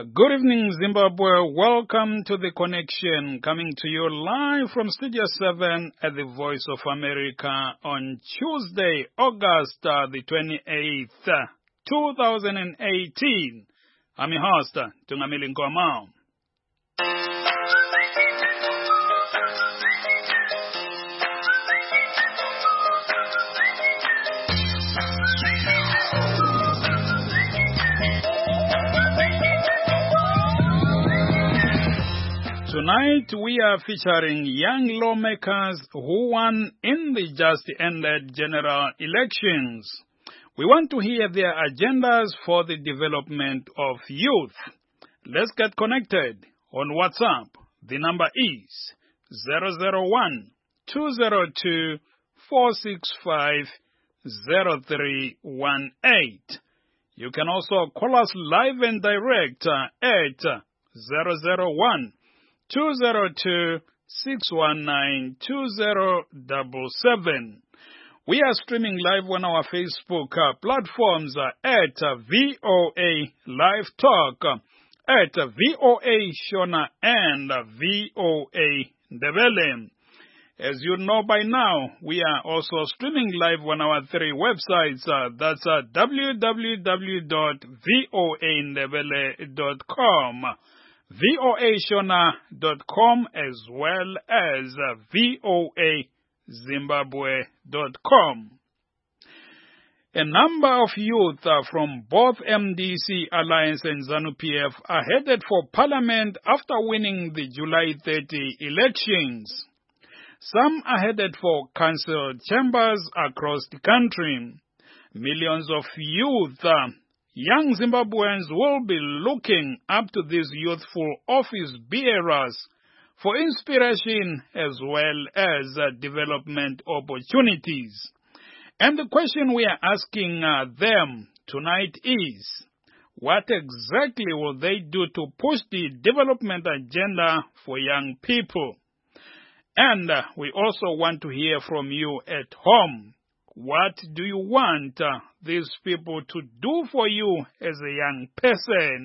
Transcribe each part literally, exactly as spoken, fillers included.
Good evening, Zimbabwe. Welcome to The Connection, coming to you live from Studio seven at the Voice of America on Tuesday, August uh, the twenty-eighth, two thousand eighteen. I'm your host, Tungamili Nkomao. Tonight we are featuring young lawmakers who won in the just ended general elections. We want to hear their agendas for the development of youth. Let's get connected on WhatsApp. The number is zero zero one, two zero two, four six five, zero three one eight. You can also call us live and direct at zero zero one, two zero two, six one nine, two zero seven seven. We are streaming live on our Facebook uh, platforms uh, at uh, V O A Live Talk, at uh, V O A Shona, and uh, V O A Ndebele. As you know by now, we are also streaming live on our three websites. Uh, that's uh, w w w dot voa ndebele dot com. V O A Shona dot com, as well as uh, V O A Zimbabwe dot com. A number of youth uh, from both M D C Alliance and ZANU-P F are headed for Parliament after winning the July thirtieth elections. Some are headed for council chambers across the country. Millions of youth uh, Young Zimbabweans will be looking up to these youthful office bearers for inspiration as well as uh, development opportunities. And the question we are asking uh, them tonight is, what exactly will they do to push the development agenda for young people? And uh, we also want to hear from you at home. What do you want uh, these people to do for you as a young person?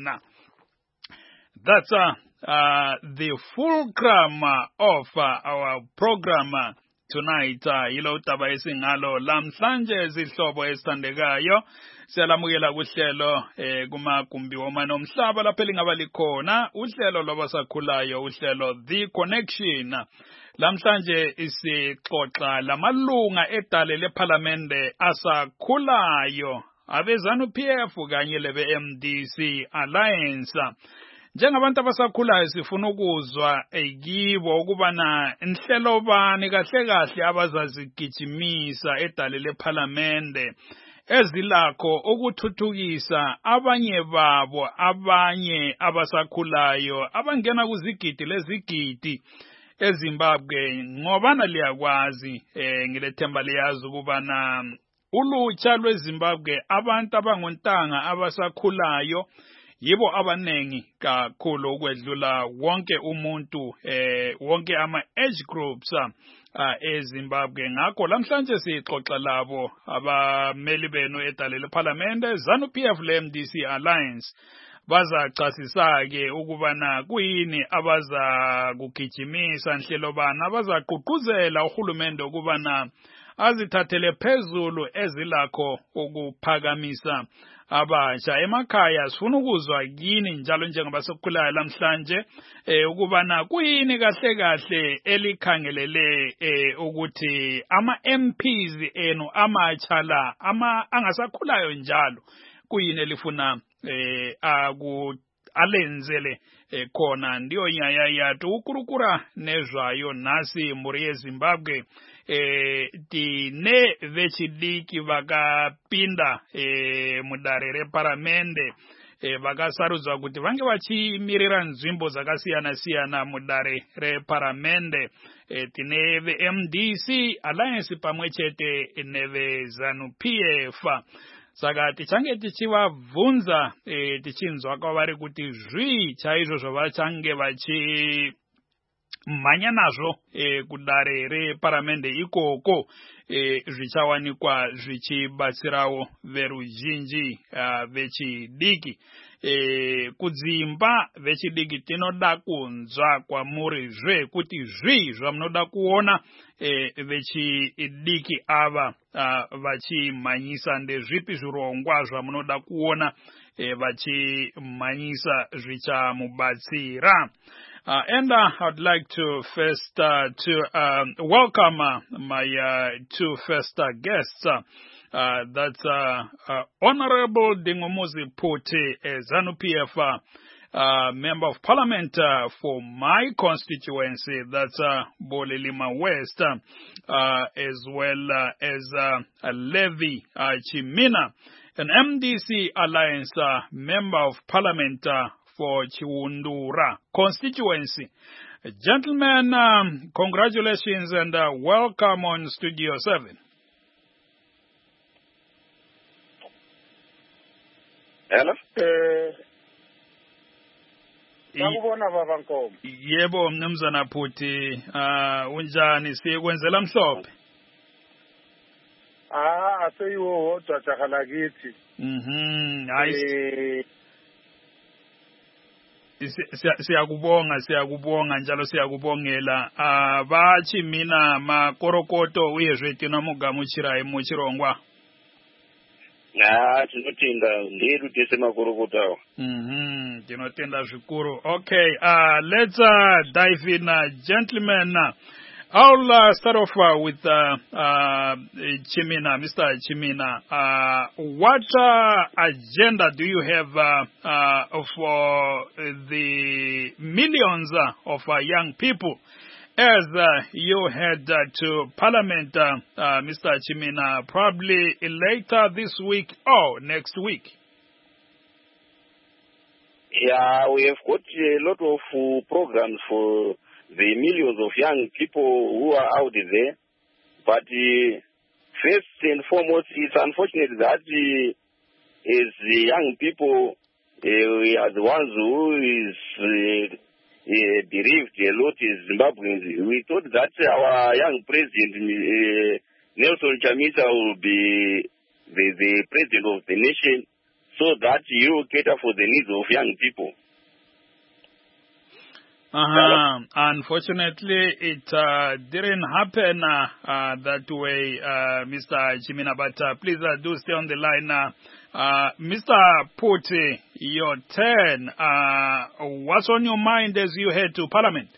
That's uh, uh, the fulcrum uh, of uh, our program uh, tonight. Yilo taba esingalo lamhlanje zihlobo esithandekayo. Siyalamukela kuhlelo eh kumagumbi womane omhlaba lapha elingaba likhona uhlelo lwabasakhulayo, uhlelo The Connection. Lamhlanje isixoxa lamalunga edale leParlamente asakhulayo abeZANU-P F kanye lebe M D C Alliance. Njengabantu abasakhulayo sifuna ukuzwa ekibo ukubana inhlelo bani kahle kahle abazazigijimisa edale leParlamente ezilakho ukuthuthukisa abanye babo, abanye abasakhulayo abangena kuzigidi lezigidi eZimbabwe. Ngobana liyakwazi eh ngilethemba liyazi ukubana ulutsha lweZimbabwe, abantu abangontanga abasakhulayo yibo abanengi kakhulu ukwedlula wonke umuntu, eh wonke ama age groups uh, eZimbabwe. Ngakho lamhlanje sixoxa labo abameli benu edale leParlamente ZANU-P F le M D C Alliance. Bazachasisa ke ukubana kuyini abaza kugijimisa nhlelo bana abazaqhuquzela uhulumende ukubana azithathele phezulu ezilakho ukuphakamisa abasha emakhaya. Sifuna ukuzwa yini njalo njengabasokhulayo lamhlanje eh ukubana kuyini kahle kahle elikhangelele eh ukuthi ama M Ps enu amachala ama angasakhulayo njalo kuyini elifuna eh aku alenzele eh, khona ndiyo nyaya yatu ukurukura nezwayo nasi muri yeZimbabwe eh tine vechidiki vakapinda eh mudare reParlamente eh vakasarudza kuti vange vachimirira nzvimbo dzakasiyana siyana mudare reParlamente. eh tine ve M D C Alliance pamwe chete neve ZANU-P F. Saka tichange tichivabvunza eh tichinzwa kwavari kuti zvii chaizvo zvavachange vachi mhanya nazvo eh kudare reParlamente ikoko eh zvichawanikwa zvichibatsirawo veruzhinji uh, vechidiki. e, kudzimba vechidiki tinoda kunzwa kwamuri zve kuti zvi zvamunoda kuona e, vechidiki ava uh, vachimhanyisa ndezvipi zvirongwa zvamunoda kuona e, vachimhanyisa zvichamubatsira. Uh, and uh, I'd like to first uh, to um, welcome uh, my uh, two first uh, guests. Uh, uh, that's uh, uh, Honorable Dingomuzi Poti, a ZANU-P F uh, uh, Member of Parliament uh, for my constituency, that's uh, Bolilima West, uh, uh, as well uh, as uh, Levi uh, Chimina, an M D C Alliance uh, Member of Parliament uh, for Chiwundura constituency. Gentlemen, um, congratulations and uh, welcome on Studio seven. Hello? Eh, Nakubona baba Nkomo. Yebo mnumzana Phuti, uh, unjani sikwenzela mhlophe? Ah, aseyiwo wodwa jakalakithi. Mhm, hayi. Eh, siyakubonga siyakubonga njalo siyakubongela abachi mina makorokoto uyezve tinomugamuchirai muchirongwa. Na tinotenda ndedu tese makorokoto awa. Mhm, tinotenda zvikuru. Okay, uh let's uh, dive in, uh, gentlemen. Uh, I'll uh, start off uh, with uh, uh, Chimina, Mister Chimina. Uh, what uh, agenda do you have uh, uh, for the millions uh, of uh, young people as uh, you head uh, to Parliament, uh, uh, Mister Chimina, probably later this week or next week? Yeah, we have got a lot of uh, programs for the millions of young people who are out there. But uh, first and foremost, it's unfortunate that uh, as the young people, uh, we are the ones who is uh, uh, bereaved a lot as Zimbabweans. We thought that our young president, uh, Nelson Chamisa, will be the, the president of the nation so that he will cater for the needs of young people. Uh-huh. Unfortunately, it uh, didn't happen uh, uh, that way, uh, Mister Chimina, but uh, please uh, do stay on the line. Uh, uh, Mister Poti, your turn. Uh, what's on your mind as you head to Parliament?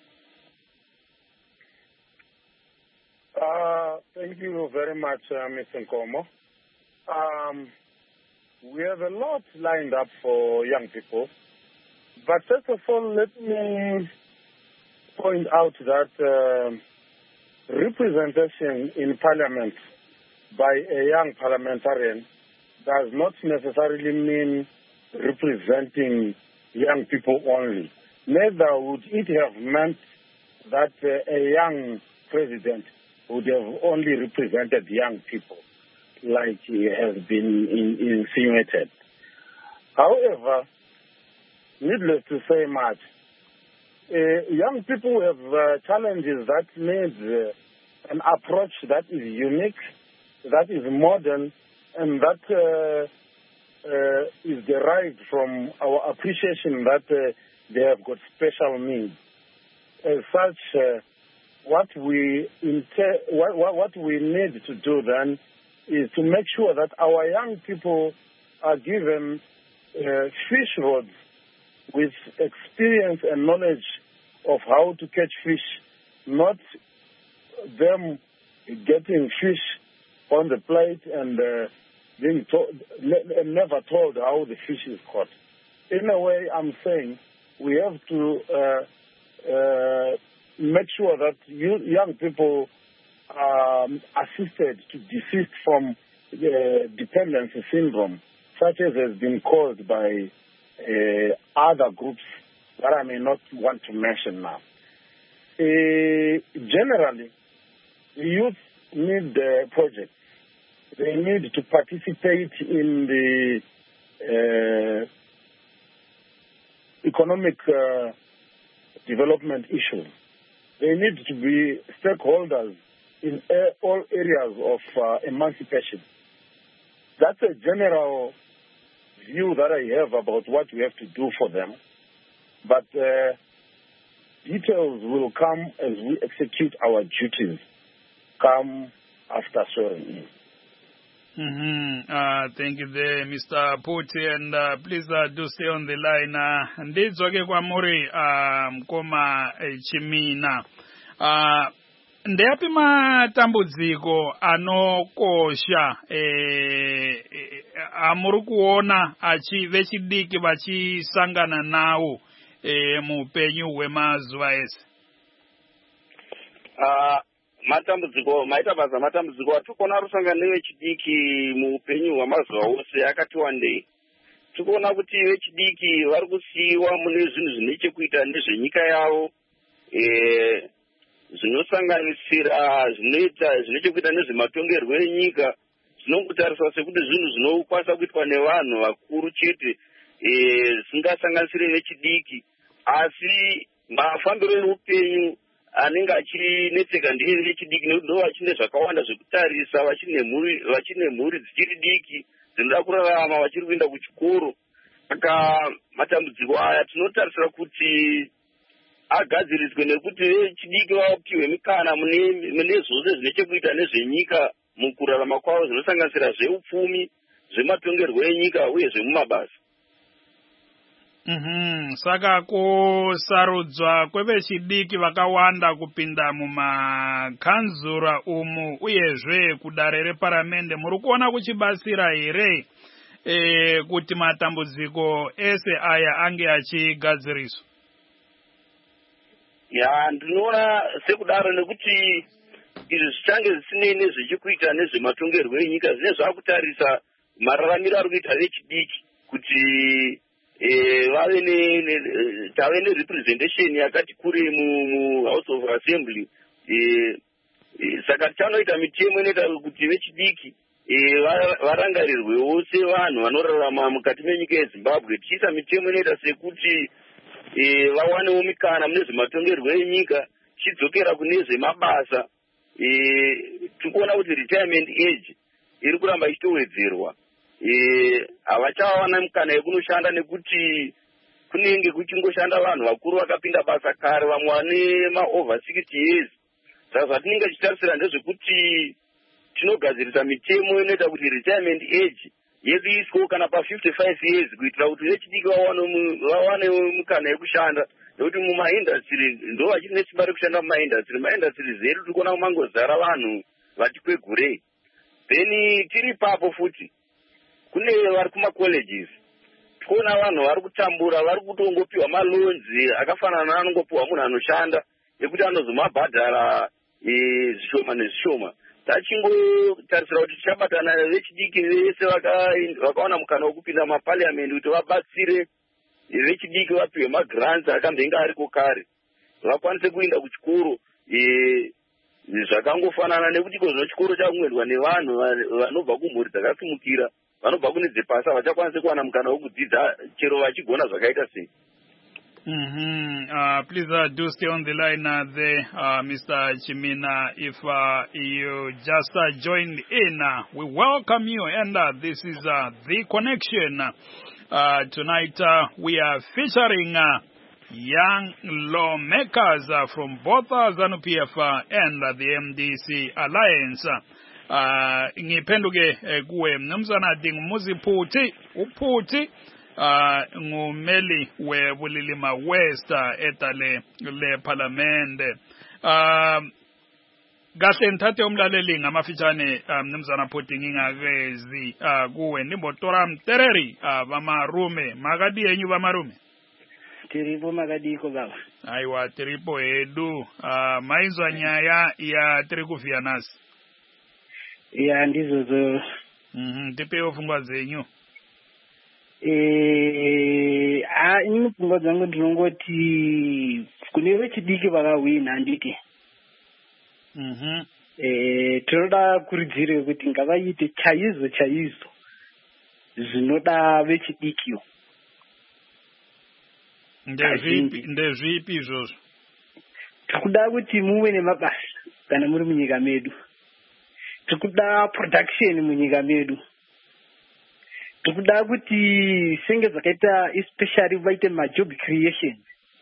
Uh, thank you very much, uh, Mister Nkomo. Um, we have a lot lined up for young people. But first of all, let me point out that uh, representation in Parliament by a young parliamentarian does not necessarily mean representing young people only. Neither would it have meant that uh, a young president would have only represented young people, like he has been in, insinuated. However, needless to say much, uh, young people have uh, challenges that need uh, an approach that is unique, that is modern, and that uh, uh, is derived from our appreciation that uh, they have got special needs. As such, uh, what we inter- what, what, what we need to do then is to make sure that our young people are given uh, fish rods with experience and knowledge of how to catch fish, not them getting fish on the plate and uh, being told, never told how the fish is caught. In a way, I'm saying we have to uh, uh, make sure that you, young people are assisted to desist from uh, dependency syndrome, such as has been caused by Uh, other groups that I may not want to mention now. Uh, generally, youth need uh, projects. They need to participate in the uh, economic uh, development issues. They need to be stakeholders in all areas of uh, emancipation. That's a general view that I have about what we have to do for them. But uh, details will come as we execute our duties, come after swearing in. Mm-hmm. Uh, thank you there, Mister Puti, and uh, please uh, do stay on the line. Uh, Ndidzoke kwa muri uh, mkoma eh, Chimina. Uh, Ndeapi matambudziko anokosha eh, eh, amuri kuona achi vechidiki vachisangana nawo eh, muupenyu hwemazuva ese? Uh, matambudziko maita basa matambudziko atikona rusangana nevechidiki muupenyu hwamazuva ose akati wandei. Tikuona kuti vechidiki vari kusiyiwa mune zvinhu zvine chekuita nezvenyika yavo, eh, zvinosanganisira zvinoita zvine chekuita nezvematongerwo enyika, zvinongotariswa sekuti zvinhu zvinokwanisa kuitwa nevanhu vakuru chete, zvisingasanganisire eh, vechidiki. Asi mafambiro eupenyu anenge achinetseka ndeye vechidiki nekuti ndo vachine zvakawanda zvekutarisa, vachine mhuri vachine mhuri dzichiri diki dzinoda kurarama, vachiri kuenda kuchikoro. Saka matambudziko aya tinotarisira kuti agadziriswe nekuti vechidiki vapiwe mikana mune zvose zvine chekuita nezvenyika mukurarama kwavo, zvinosanganisira zveupfumi, zvematongerwo enyika uye zvemumabasa. Mm-hmm. Saka kusarudzwa kwevechidiki vakawanda kupinda mumakhanzura umu uyezve kudare reparamende, muri kuona kuchibatsira here e, kuti matambudziko ese aya ange achigadziriswa? Ya, ndinoona sekudaro nekuti izvi zvichange zvisinei nezvichikuita nezvematongerwo enyika, zvine zvakutarisa mararamiro ari kuita vechidiki kuti Eh, vave ne tave ne representation yakati kure mu House of Assembly. Eh, eh, saka chanoita mitemo inoita kuti vechidiki eh, varangarirwewo sevanhu vanorarama mukati menyika yeZimbabwe, tichiisa mitemo inoita sekuti eh, vawanewo mikana mune zvematongerwo enyika, chidzokera kune zvemabasa. Eh, tikuona kuti retirement age iri kuramba ichitowedzerwa. Havachawana mukana yekunoshanda nekuti kunenge kuchingoshanda vanhu vakuru vakapinda basa kare, vamwe vane maover sixty years. Saka zvatinenge tichitarisira ndezvekuti tinogadzirisa mitemo inoita kuti retirement age yedu iswo kana pa fifty-five years kuitira kuti vechidiki vawane mukana yekushanda, nekuti mumaindustry ndo vachiri nesimba rekushanda mumaindustry. Maindustry zedu tikuona kumangozara vanhu vati kwegurei. Then tiri papo futi kune vari kumacolleges, tikuona vanhu vari kutambura, vari kutongopiwa malonzi akafanana anongopiwa munhu anoshanda ekuti anozomabhadhara zvishoma nezvishoma. Tachingotarisira kuti tichabatana vechidiki vese vakawana mukana wekupinda mumapariamendi kuti vabatsire vechidiki vapiwe magrants akambenga ariko kare, vakwanise kuenda kuchikoro zvakangofanana, nekuti kozvino chikoro chakumwedwa nevanhu vanobva kumhuri dzakasimukira, vanobva kune dzepasi, vachakwanise kuwana mukana wekudzidza chero vachigona zvakaita sei. Mm-hmm. Uh, please uh, do stay on the line uh, there, uh, Mister Chimina. If uh, you just uh, joined in, uh, we welcome you, and uh, this is uh, The Connection. Uh, tonight uh, we are featuring uh, young lawmakers uh, from both uh, ZANU-P F uh, and uh, the M D C Alliance. Uh, ngipenduke uh, kuwe mnumzana Dingumuzi Puti, uPuti, Uh, ngumeli weBulilima West uh, etale le parliament. Uh, Gahle nithathe umlaleli ngamafitshane mnumzana Puti ngingakezi uh, kuwe nimbotora mtereri uh, bamarume makadi yenyu bamarume tiripo makadiko baba. Aiwa tiripo edu uh, maizwa nyaya ya tirikufia nasi ya ndizozo. Mhm, tipewo fungwa zenyu. Eh, ah, ini pfungwa dzangu ndinongoti kune vechidiki vakawina handiti. Mhm. Eh, tinoda kurudziro kuti ngavaite chaizvo chaizvo zvinoda vechidikio. Ndezvipi ndezvipi izvozvo? Tikuda kuti muwe nemabasa kana muri munyika medu. Tikuda production munyika medu. tikuda kuti senge dzakaita especially vaite majob creation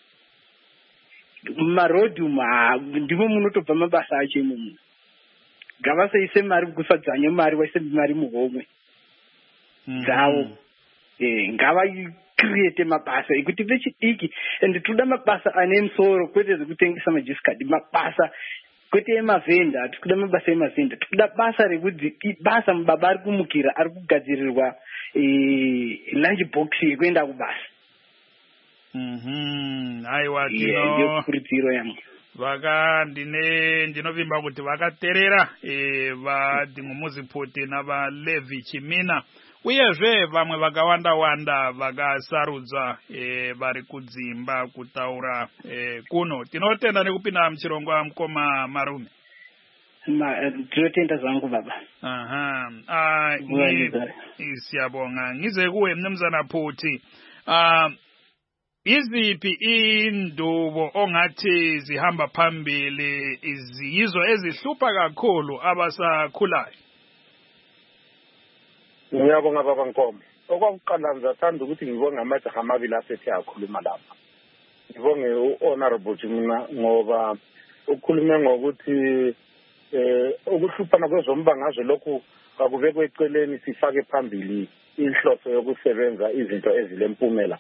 marodhu ndimo munotobva mabasa acho imomo. Ngavasaise mari kufadzanya mari vaise mari muhomwe dzavo. Ngava create mabasa ekuti vechidiki and toda mabasa ane musoro kwete zvekutengesa majisikadi mabasa kwete emavhenda tikuda mabasa emavhenda tikuda basa rekuti basa mubaba ari kumukira ari kugadzirirwa lunch box yekuenda kubasa. Mhm aiwa tino ndio kurudziro yangu vaka ndine ndinovimba kuti vakaterera e vadingomuzipoti navalevi Chimina uyezve vamwe vakawanda wanda vakasarudza e vari kudzimba kutaura e kuno. Tinotenda nekupinda muchirongwa mukoma Marume. Ma tinotenda zvangu baba. Aha ah siyabonga ngize kuwe mnumzana Phuthi. Ah iziphi indubo ongathi zihamba phambili iziyizo ezihlupha kakhulu abasakhulayo? Ngiyabonga baba Nkomo. Okwakuqala ngizathanda ukuthi ngibonge amajaha amabili asethi akhuluma lapha. Ngibonge u-Honorable Chimina ngoba ukhulume ngokuthi eh ukuhluphana kwezombangazwe lokhu akubekwe eceleni sifake phambili inhloso yokusebenza izinto ezilempumela.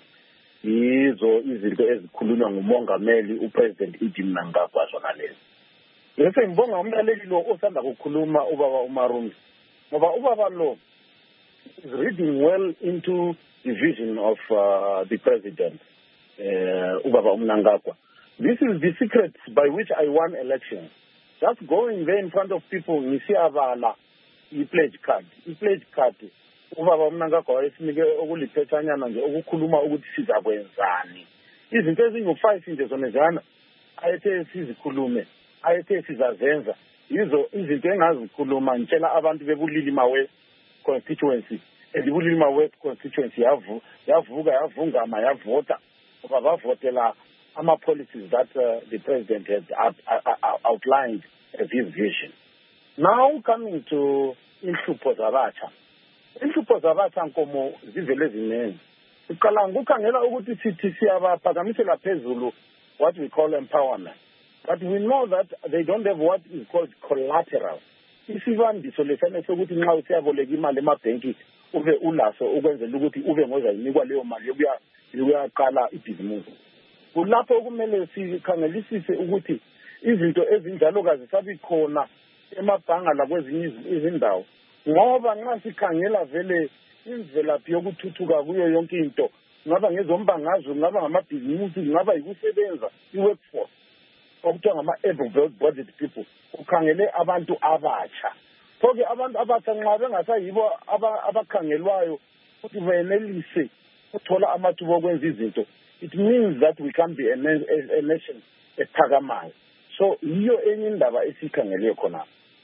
Yizo izinto ezikhulunywa ngumongameli uPresident Eugene Mnangagwa zonalezi. Bese ngibonga umlaleli lo osanda ukukhuluma ubaba uMarumi. Ngoba ubaba lo is reading well into the vision of uh, the president, uh, Ubaba Mnangagwa. This is the secret by which I won elections. Just going there in front of people, Nisi Avala, he pledge card. He pledge card. Ubaba Mnangagwa esinike okuliphetshanyana nje okukhuluma ukuthi sizakwenzani. Izinto ezingu-five nje zonezana ayethe sizikhulume, ayethe sizazenza. Yizo izinto engazikhuluma ngitshela abantu bebulili mawe constituency elibulima west constituency yavu yavuka yavungama yavota ngoba bavotela ama policies that uh, the president had out, uh, outlined as his vision. Now coming to inhlupho zabatsha. Inhlupho zabatsha Nkomo zivele ezinengi. Uqala ngokukhangela ukuthi sithi siyabaphakamisela phezulu what we call empowerment. But we know that they don't have what is called collateral. Isivandiso lesane sokuthi nxa usiyaboleka imali emabhenki ube ulaso ukwenzela ukuthi ube ngozayinikwa leyo mali yokuya yokuyaqala ibhizinisi. Kulapho okumele sikhangelisise ukuthi izinto ezinjalo kazisabi khona emabhanga la kwezinye izindawo ngoba nxa sikhangela vele imvelaphi yokuthuthuka kuyo yonke into ngaba ngezombangazwe ngaba ngamabhizinisi ngaba yikusebenza i-workforce okuthiwa ngama-able bodied people ukhangele abantu abatsha. Phoke abantu abatsha nxa bengasayibo abakhangelwayo ukuthi benelise ukuthola amathuba okwenza izinto, it means that we can be a, a, a nation ephakamayo. So yiyo enye indaba esikhangele khona.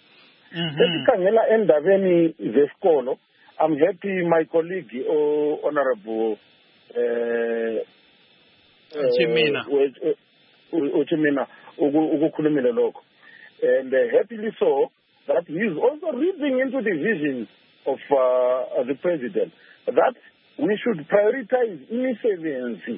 Esikhangela endabeni zesikolo, I'm happy my colleague uh, Honorable uh, uh, Chimina Uchimina ukukhulumile lokho, and uh, happily so that he is also reading into the vision of uh, the president that we should prioritize imisebenzi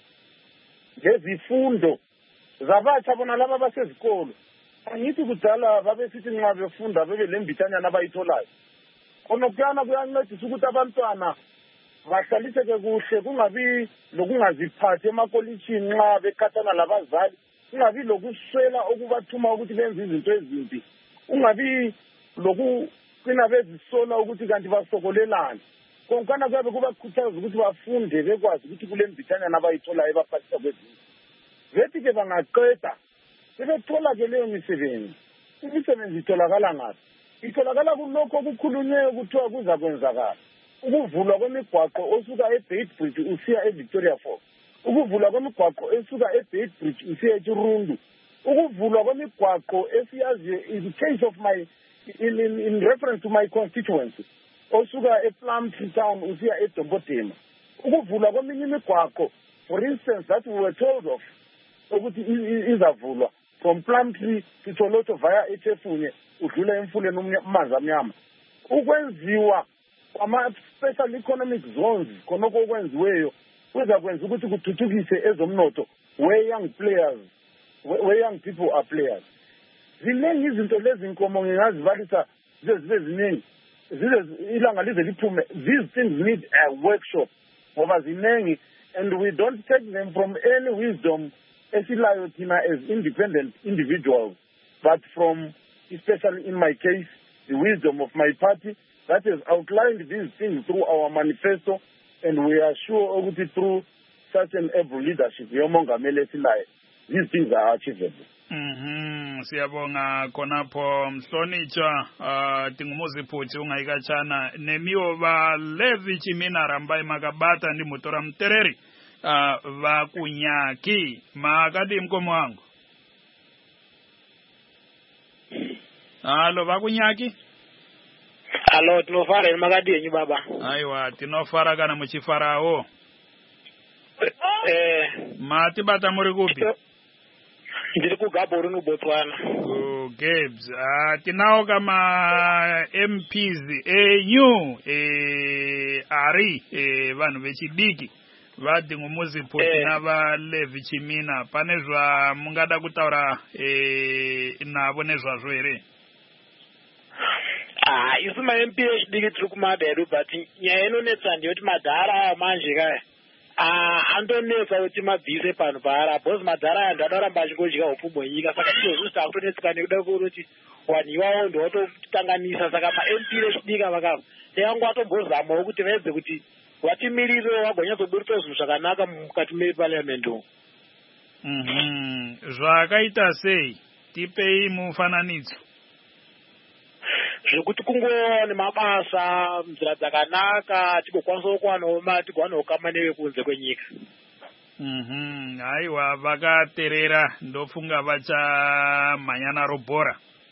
ngezifundo zabatsha bona laba basezikolo. Angithi kudala babesithi nxa befunda bebe lembithanyana abayitholayo khonokuyana kuyancedisa ukuthi abantwana bahlaliseke kuhle, kungabi lokungaziphathi emakolitshini nxa bekhathana labazali, kungabi lokuswela okubathuma ukuthi benze izinto ezimbi, kungabi lokuqina bezisola ukuthi kanti basokolelana. Konkana kuyabe kubakhuthaza ukuthi bafunde bekwazi ukuthi kule mbithanyana abayitholayo ebaphathisa kwezinto. Vethi ke bangaqeda sebethola ke leyo misebenzi. Imisebenzi itholakala ngaphi? Itholakala kulokho okukhulunywe kuthiwa kuza kwenzakala. Ukuvulwa kwemigwaqo osuka eBeitbridge usiya eVictoria Falls, ukuvulwa kwemigwaqo esuka eBeitbridge usiya eChirundu, ukuvulwa kwemigwaqo esiyazi in case of my in, in, in reference to my constituency osuka ePlumtree Town usiya eDombodema, ukuvulwa kweminye imigwaqo for instance that we were told of ukuthi izavulwa from Plumtree to Toloto via eChefunye udlula emfuleni umanzi amnyama. Ukwenziwa ama-special economic zones khonoko okwenziweyo kuza kwenza ukuthi kuthuthukise ezomnotho where young players, where young people are players. Ziningi izinto lezi inkomo ngingazibalisa zize zibe ziningi. Zize ilanga lize liphume. These things need a workshop ngoba ziningi, and we don't take them from any wisdom esilayo thina as independent individuals, but from, especially in my case, the wisdom of my party that has outlined these things through our manifesto, and we are sure ukuthi through such an able leadership yomongameli esilayo these things are achievable. Mhm, siyabonga khonapho Mhlonitsha, uh tingumuzi phuthi ungayikatshana nemiyoba Levi Chimina Rambai Makabata ndi Mutora Mtereri uh vakunyaki makadi mkomo wangu. Halo vakunyaki? Halo, tinofara makadi yenyu baba. Aiwa, tinofara kana muchifarao. Eh, mati bata muri kupi? Ndiri kuGaborone muBotswana. Go Gabs. Ah, tinao kama M Ps enyu eh ari eh vanhu vechidiki vadi ngumuzi poti nava Levi Chimina pane zva mungada kutaura eh navo nezvazvo here? Ah, isu ma M P echidiki tiri kumabedu, but nyaya inonetsa ndiyoti madhara manje kaya Ah, andonetsa kuti mabvise pano paara, because madhara ando anoramba achingodya upfumi hwenyika, saka izvozvo zvakutonetseka nekuda kuti wanhu iwawo ndo watotanganisa, saka ma-M P echidika vakava tevangu vatombozamawo kuti vaedze kuti vatimirire vagonyatsoburitsa zvinhu zvakanaka mukati meparliamendi umu. Mhm, zvakaita sei? Tipei mufananidzo. Zvekuti kungowa nemabasa nzira dzakanaka tigokwanisa kuwanawo mari tigowanawo kama nevekunze kwenyika. Mhm, aiwa vakaterera ndofunga vachamhanyana robhora.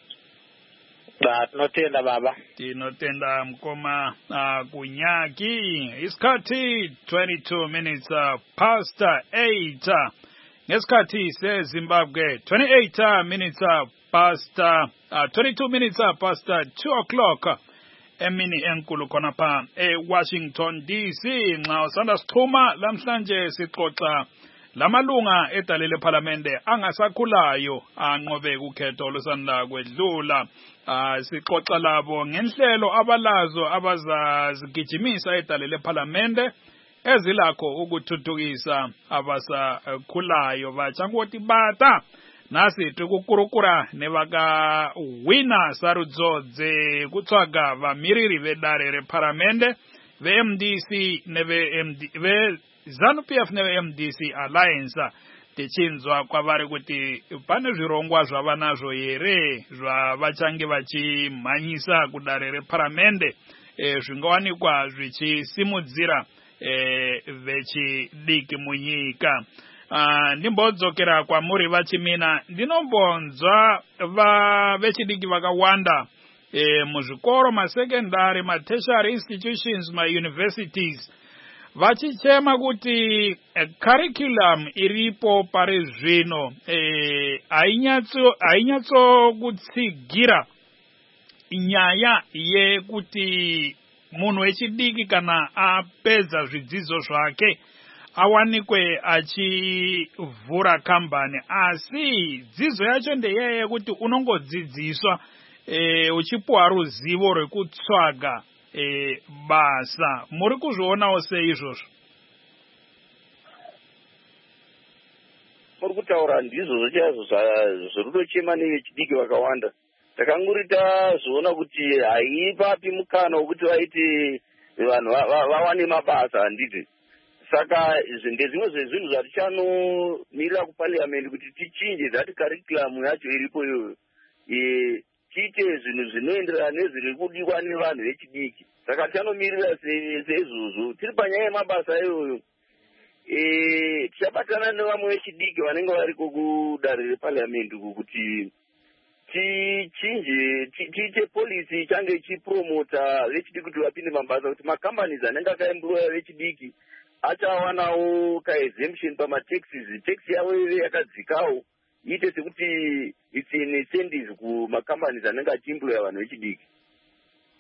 Da, tinotenda baba. Tinotenda mkoma uh, kunyaki. Iskati twenty-two minutes uh, past eight. Ngesikhathi seZimbabwe twenty-eight minutes uh, past uh, twenty-two minutes uh, past uh, two o'clock. Emini enkulu khona pha eWashington D C. Nxa usanda sixhuma lamhlanje sixoxa lamalunga edalele parliamente angasakhulayo anqobe ukhetho lusanda kwedlula. Uh, sixoxa labo ngenhlelo abalazo abazazigijimisa edalele parliamente ezilakho ukuthuthukisa abasakhulayo bachangoti bata nasi tikukurukura nevaka wina sarudzodze kutsvaga vamiriri vedare reparliamente ve-M D C neve ZANU-P F neve-M D C alliance tichinzwa kwavari kuti pane zvirongwa zvava nazvo here zvavachange vachimhanyisa kudare reparliamente e, zvingawanikwa zvichisimudzira e, vechidiki munyika. Uh, ndimbodzokera kwamuri vachimina ndinombonzwa va vechidiki vakawanda e, muzvikoro masekendari matertiary institutions mauniversities vachichema kuti e, curriculum iripo pari zvino e, ainyatso ainyatso kutsigira nyaya yekuti munhu wechidiki kana apedza zvidzidzo zvake awanikwe achivhura kambani, asi dzidzo yacho ndeyeye yekuti unongodzidziswa e, uchipuwa ruzivo rwekutsvaga e, basa. Muri kuzvionawo sei izvozvo? Muri kutaura ndizvo chaizvo zvirudochema nevechidiki vakawanda. Takangurita zvoona kuti haipapi mukana wekuti vaiti vanhu vawane mabasa handiti. Saka ndezvimwe zvezvinhu zvatichanomirira kuparliament kuti tichinje that curriculum yacho iripo iyoyo e, tiite zvinhu zvinoenderana nezviri kudiwa nevanhu vechidiki. Saka tichanomirira seizvozvo tiri panyaya yemabasa iyoyo e, tichabatana nevamwe vechidiki vanenge variko kudare reparliament kuti tichinje tiite policy change ichipromota vechidiki kuti vapinde mabasa, kuti macompanies anenge akaemploya vechidiki achawanawo ka-exemption pama-taxes, tax yavo ive yakadzikawo iite sekuti it's an incentive kumacompanies anenge achiemploya vanhu vechidiki.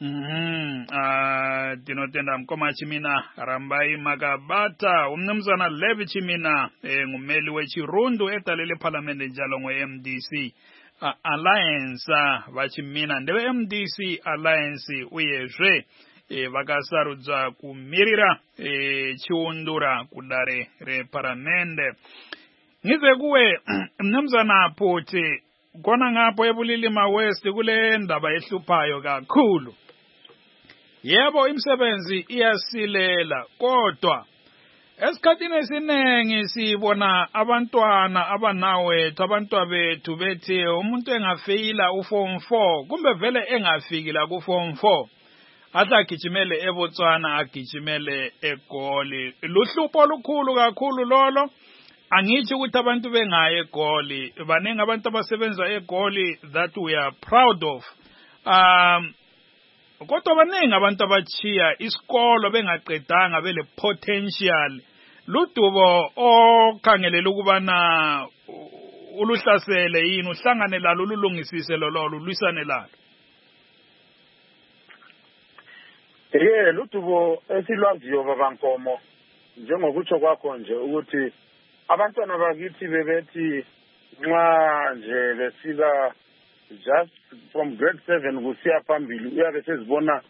Mhm. Ah, dinotenda mkoma chimina Rambai Magabata umnumzana Levi Chimina eh, ngumeli wechirundu etalele parliament njalo ngo-M D C uh, Alliance uh, vachimina ndeve M D C Alliance uyezve eh, vakasarudza kumirira eh, chiundura kudare reparamende ngize kuwe mnumzana Phuthi kona ngapho eBulilima West kule ndaba ehluphayo kakhulu. Yebo imisebenzi iyasilela kodwa esikhathini esiningi sibona abantwana abanawethu abantwabethu bethi umuntu engafeyila uform four kumbe vele engafikila ku form four athi agijimele eBotswana agijimele eGoli. Luhlupho olukhulu kakhulu lolo. Angithi ukuthi abantu bengaye eGoli baningi abantu abasebenza eGoli that we are proud of. Um kodwa baningi abantu abachiya isikolo bengaqedanga bele potential ludubo okhangelela ukubana uluhlasele yini uhlangane lalo ulungisise lolo lulwisane lalo. Eh ludubo esilwaziyo babankomo njengokutsho kwakho nje ukuthi abantwana bakithi bebethi nxa nje besika just from grade seven kusiya phambili uyabe sezibona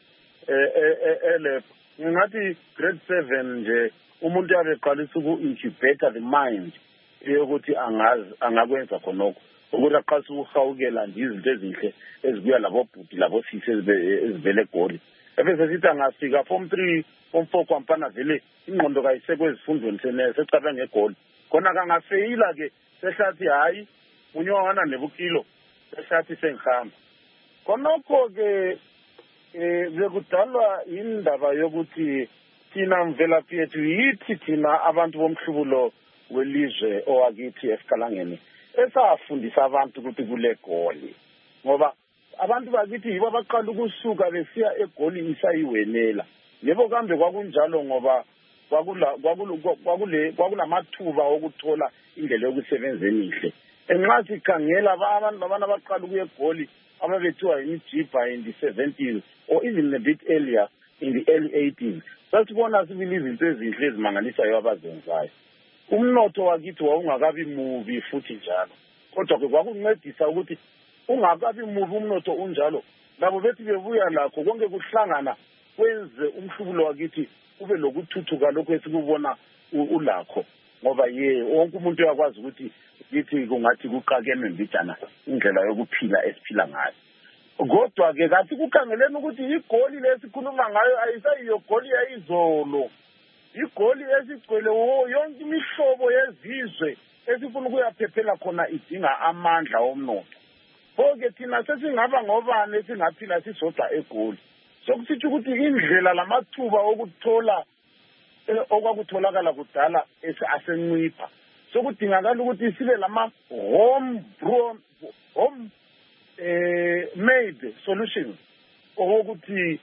ele ngathi grade seven nje umuntu yabe eqalisa uku-incubate the mind yokuthi angazi angakwenza khonokho ukuthi aqalisa ukuhawukela nje izinto ezinhle ezibuya labo bhuti labo sisi ezivele eGoli ebese sithi angafika form three form four kwampana vele ingqondo kayisekwe ezifundweni senele secabanga eGoli khona kangafeyila ke sehlathi hayi unyowana nebukilo sehlathi sengihamba khonokho ke eh bekudalwa indaba yokuthi thina mvelaphi yethu yithi thina abantu bomhlubulo welizwe owakithi esikalangeni esafundisa abantu ukuthi kule Goli ngoba abantu bakithi yibo abaqala ukusuka besiya eGoli isayiwenela yebo kambe kwakunjalo ngoba kwakula kwakule kwakulamathuba okuthola indlela yokusebenza emihle enxa sikhangela abantu abana abaqala ukuya eGoli ababethiwa imijipa in the seventies or even a bit earlier in the early eighties sasibona sibili izinto ezinhle ezimangalisayo abazenzayo umnotho wakithi wawungakabi mubi futhi njalo kodwa ke kwakuncedisa ukuthi ungakabi mubi umnotho unjalo labo bethi bebuya lakho konke kuhlangana kwenze umhlubulo wakithi ube lokuthuthuka lokho esikubona ulakho ngoba ye wonke umuntu uyakwazi ukuthi lithi kungathi kuqakeme mbijana indlela yokuphila esiphila ngayo kodwa ke kathi kukhangeleni ukuthi iGoli lesikhuluma ngayo ayisayiyo Goli yayizolo iGoli esigcwele yonke imihlobo yezizwe esifuna ukuyaphephela khona idinga amandla omnotho bonke thina sesingaba ngobani esingaphila sisodwa eGoli sokusithi ukuthi indlela lamathuba okuthola okwakutholakala kudala asencipha sokudingakala ukuthi sibe lama home grown home eh made solutions ukuthi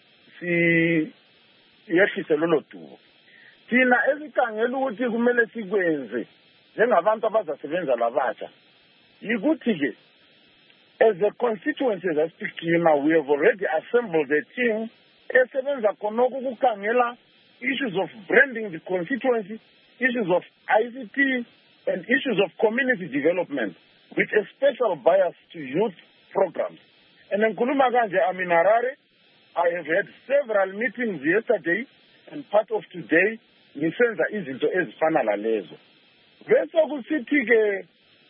si yehlise lolo dubo thina esikhangela ukuthi kumele sikwenze njengabantu abazasebenza labatsha yikuthi ke as a constituency zasicima we have already assembled a team esebenza khonoko ukukhangela issues of branding the constituency, issues of I C T, and issues of community development with a special bias to youth programs. And in Kulumaganje, I'm in Harare. I have had several meetings yesterday and part of today. Nisenza izinto ezifana lalezo. Bese kusithi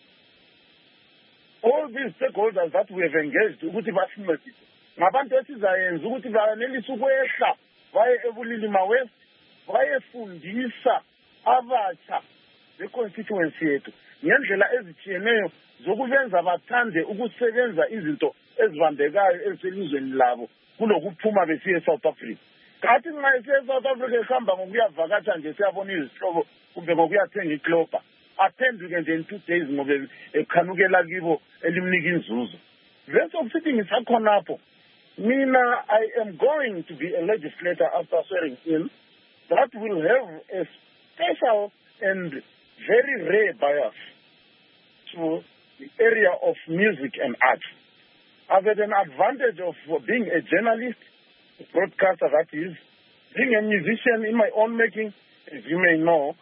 all these stakeholders that we have engaged ukuthi basincedise ngabantu esizayenza ukuthi banelise ukwehla baye eBulilima West bayefundisa abatsha beconstituency yethu ngendlela ezitshiyeneyo zokubenza bathande ukusebenza izinto ezibambekayo eselizweni labo kulokuphuma besiye eSouth Africa. Kathi nxa esiye eSouth Africa esihamba ngokuyavakatsha nje siyabona izihlobo kumbe ngokuyathenga iklopa aphenduke nje in two days ngoba ekhanukela kibo elimnika inzuzo. Bese okusithi ngisakhonapho mina I am going to be a legislator after swearing in that will have a special and very rare bias to the area of music and art. I've had an advantage of being a journalist, a broadcaster that is, being a musician in my own making, as you may know.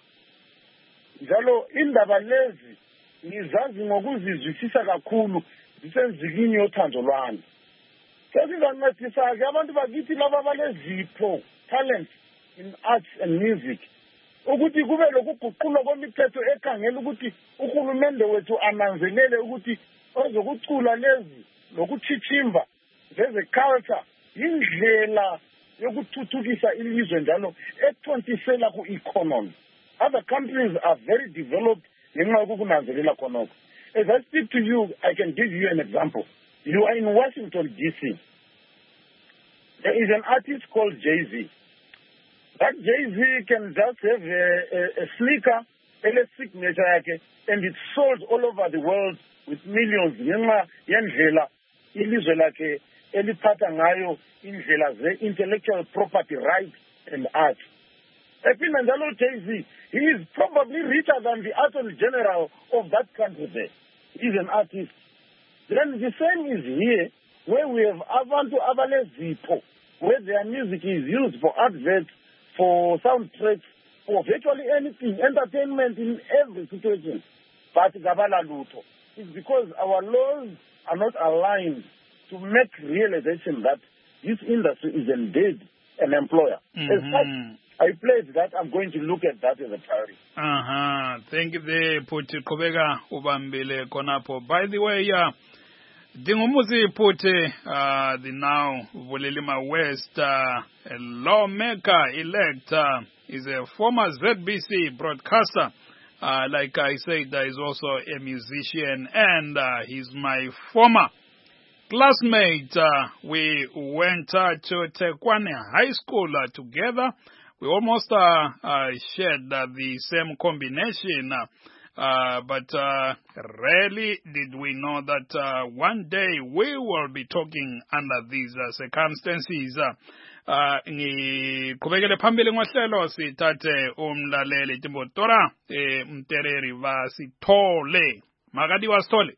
Njalo indaba lezi ngizazi ngokuzizwisisa kakhulu zisenzikini yothando lwami. Sesizancedisa ke abantu bakithi laba balezipho talent in arts and music. Ukuthi kube lokuguqulwa kwemithetho ekhangela ukuthi uhulumende wethu ananzelele ukuthi ozokucula lezi lokuchithimba leze culture indlela yokuthuthukisa ilizwe njalo ethontisela ku economy. Other countries are very developed ngenxa yokunanzelela khonoko. As I speak to you, I can give you an example. You are in Washington, D C. There is an artist called Jay-Z. That Jay-Z can just have a, a, a sneaker, a signature, and it's sold all over the world with millions. Ngenxa yendlela ilizwe lakhe eliphatha ngayo indlela ze intellectual property rights and art. Epina njalo Jay-Z, he is probably richer than the attorney general of that country there. He's an artist. Then the same is here, where we have abantu abalezipho, where their music is used for adverts, for soundtracks, for virtually anything, entertainment in every situation. But Gabala Luto. It's because our laws are not aligned to make realization that this industry is indeed an employer. Mm-hmm. As such, I pledge that I'm going to look at that as a priority. Uh-huh. Thank you, the Puti Kobega Ubambile Konapo. By the way, uh, Dingumuzi Puti, uh, the now Vulilima West uh, lawmaker elect, uh, is a former Z B C broadcaster. Uh, like I said, uh, he's also a musician, and uh, he's my former classmate. Uh, we went uh, to Tekwane High School uh, together. We almost uh, uh, shared uh, the same combination, uh, uh, but uh, rarely did we know that uh, one day we will be talking under these uh, circumstances. Ngikubekele phambili ngohlelo sithathe umlaleli Timbotora Mtereri Vasithole. Magadi wasithole.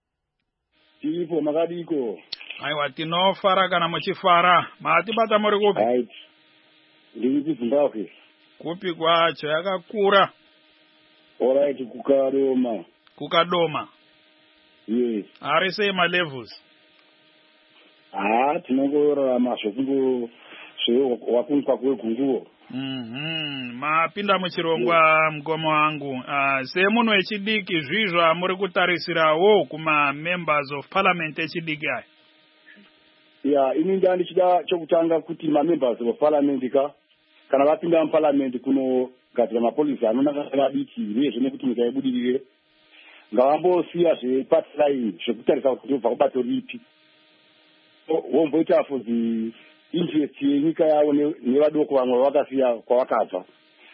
Tipo magadiko. Aiwa tino fara kana mochifara. Mati bata mori kupi. Right. Ndikuti Zimbabwe. Kupi kwacho yakakura. Alright, kukadoma. Kukadoma. Yes. Ari say my levels. Ah, tinongora mashokungo sho wakunka kwegunguo. Mhm. Mapinda muchirongwa mgomo wangu. Ah, se muno echidiki zvizva muri kutarisirawo kuma members of parliament echidiki aya. Yeah, ini ndani chida chokutanga kuti ma members of parliament ka kana vapinda mu parliament kuno gadzira mapolisi anonaka diki nezve nekuti nyika yebudirire ngavambosiya zveparty line zvekutarisa kuti ubva kubato ripi womboita for the interest yenyika yavo nevadoko vamwe vakasiya kwavakabva.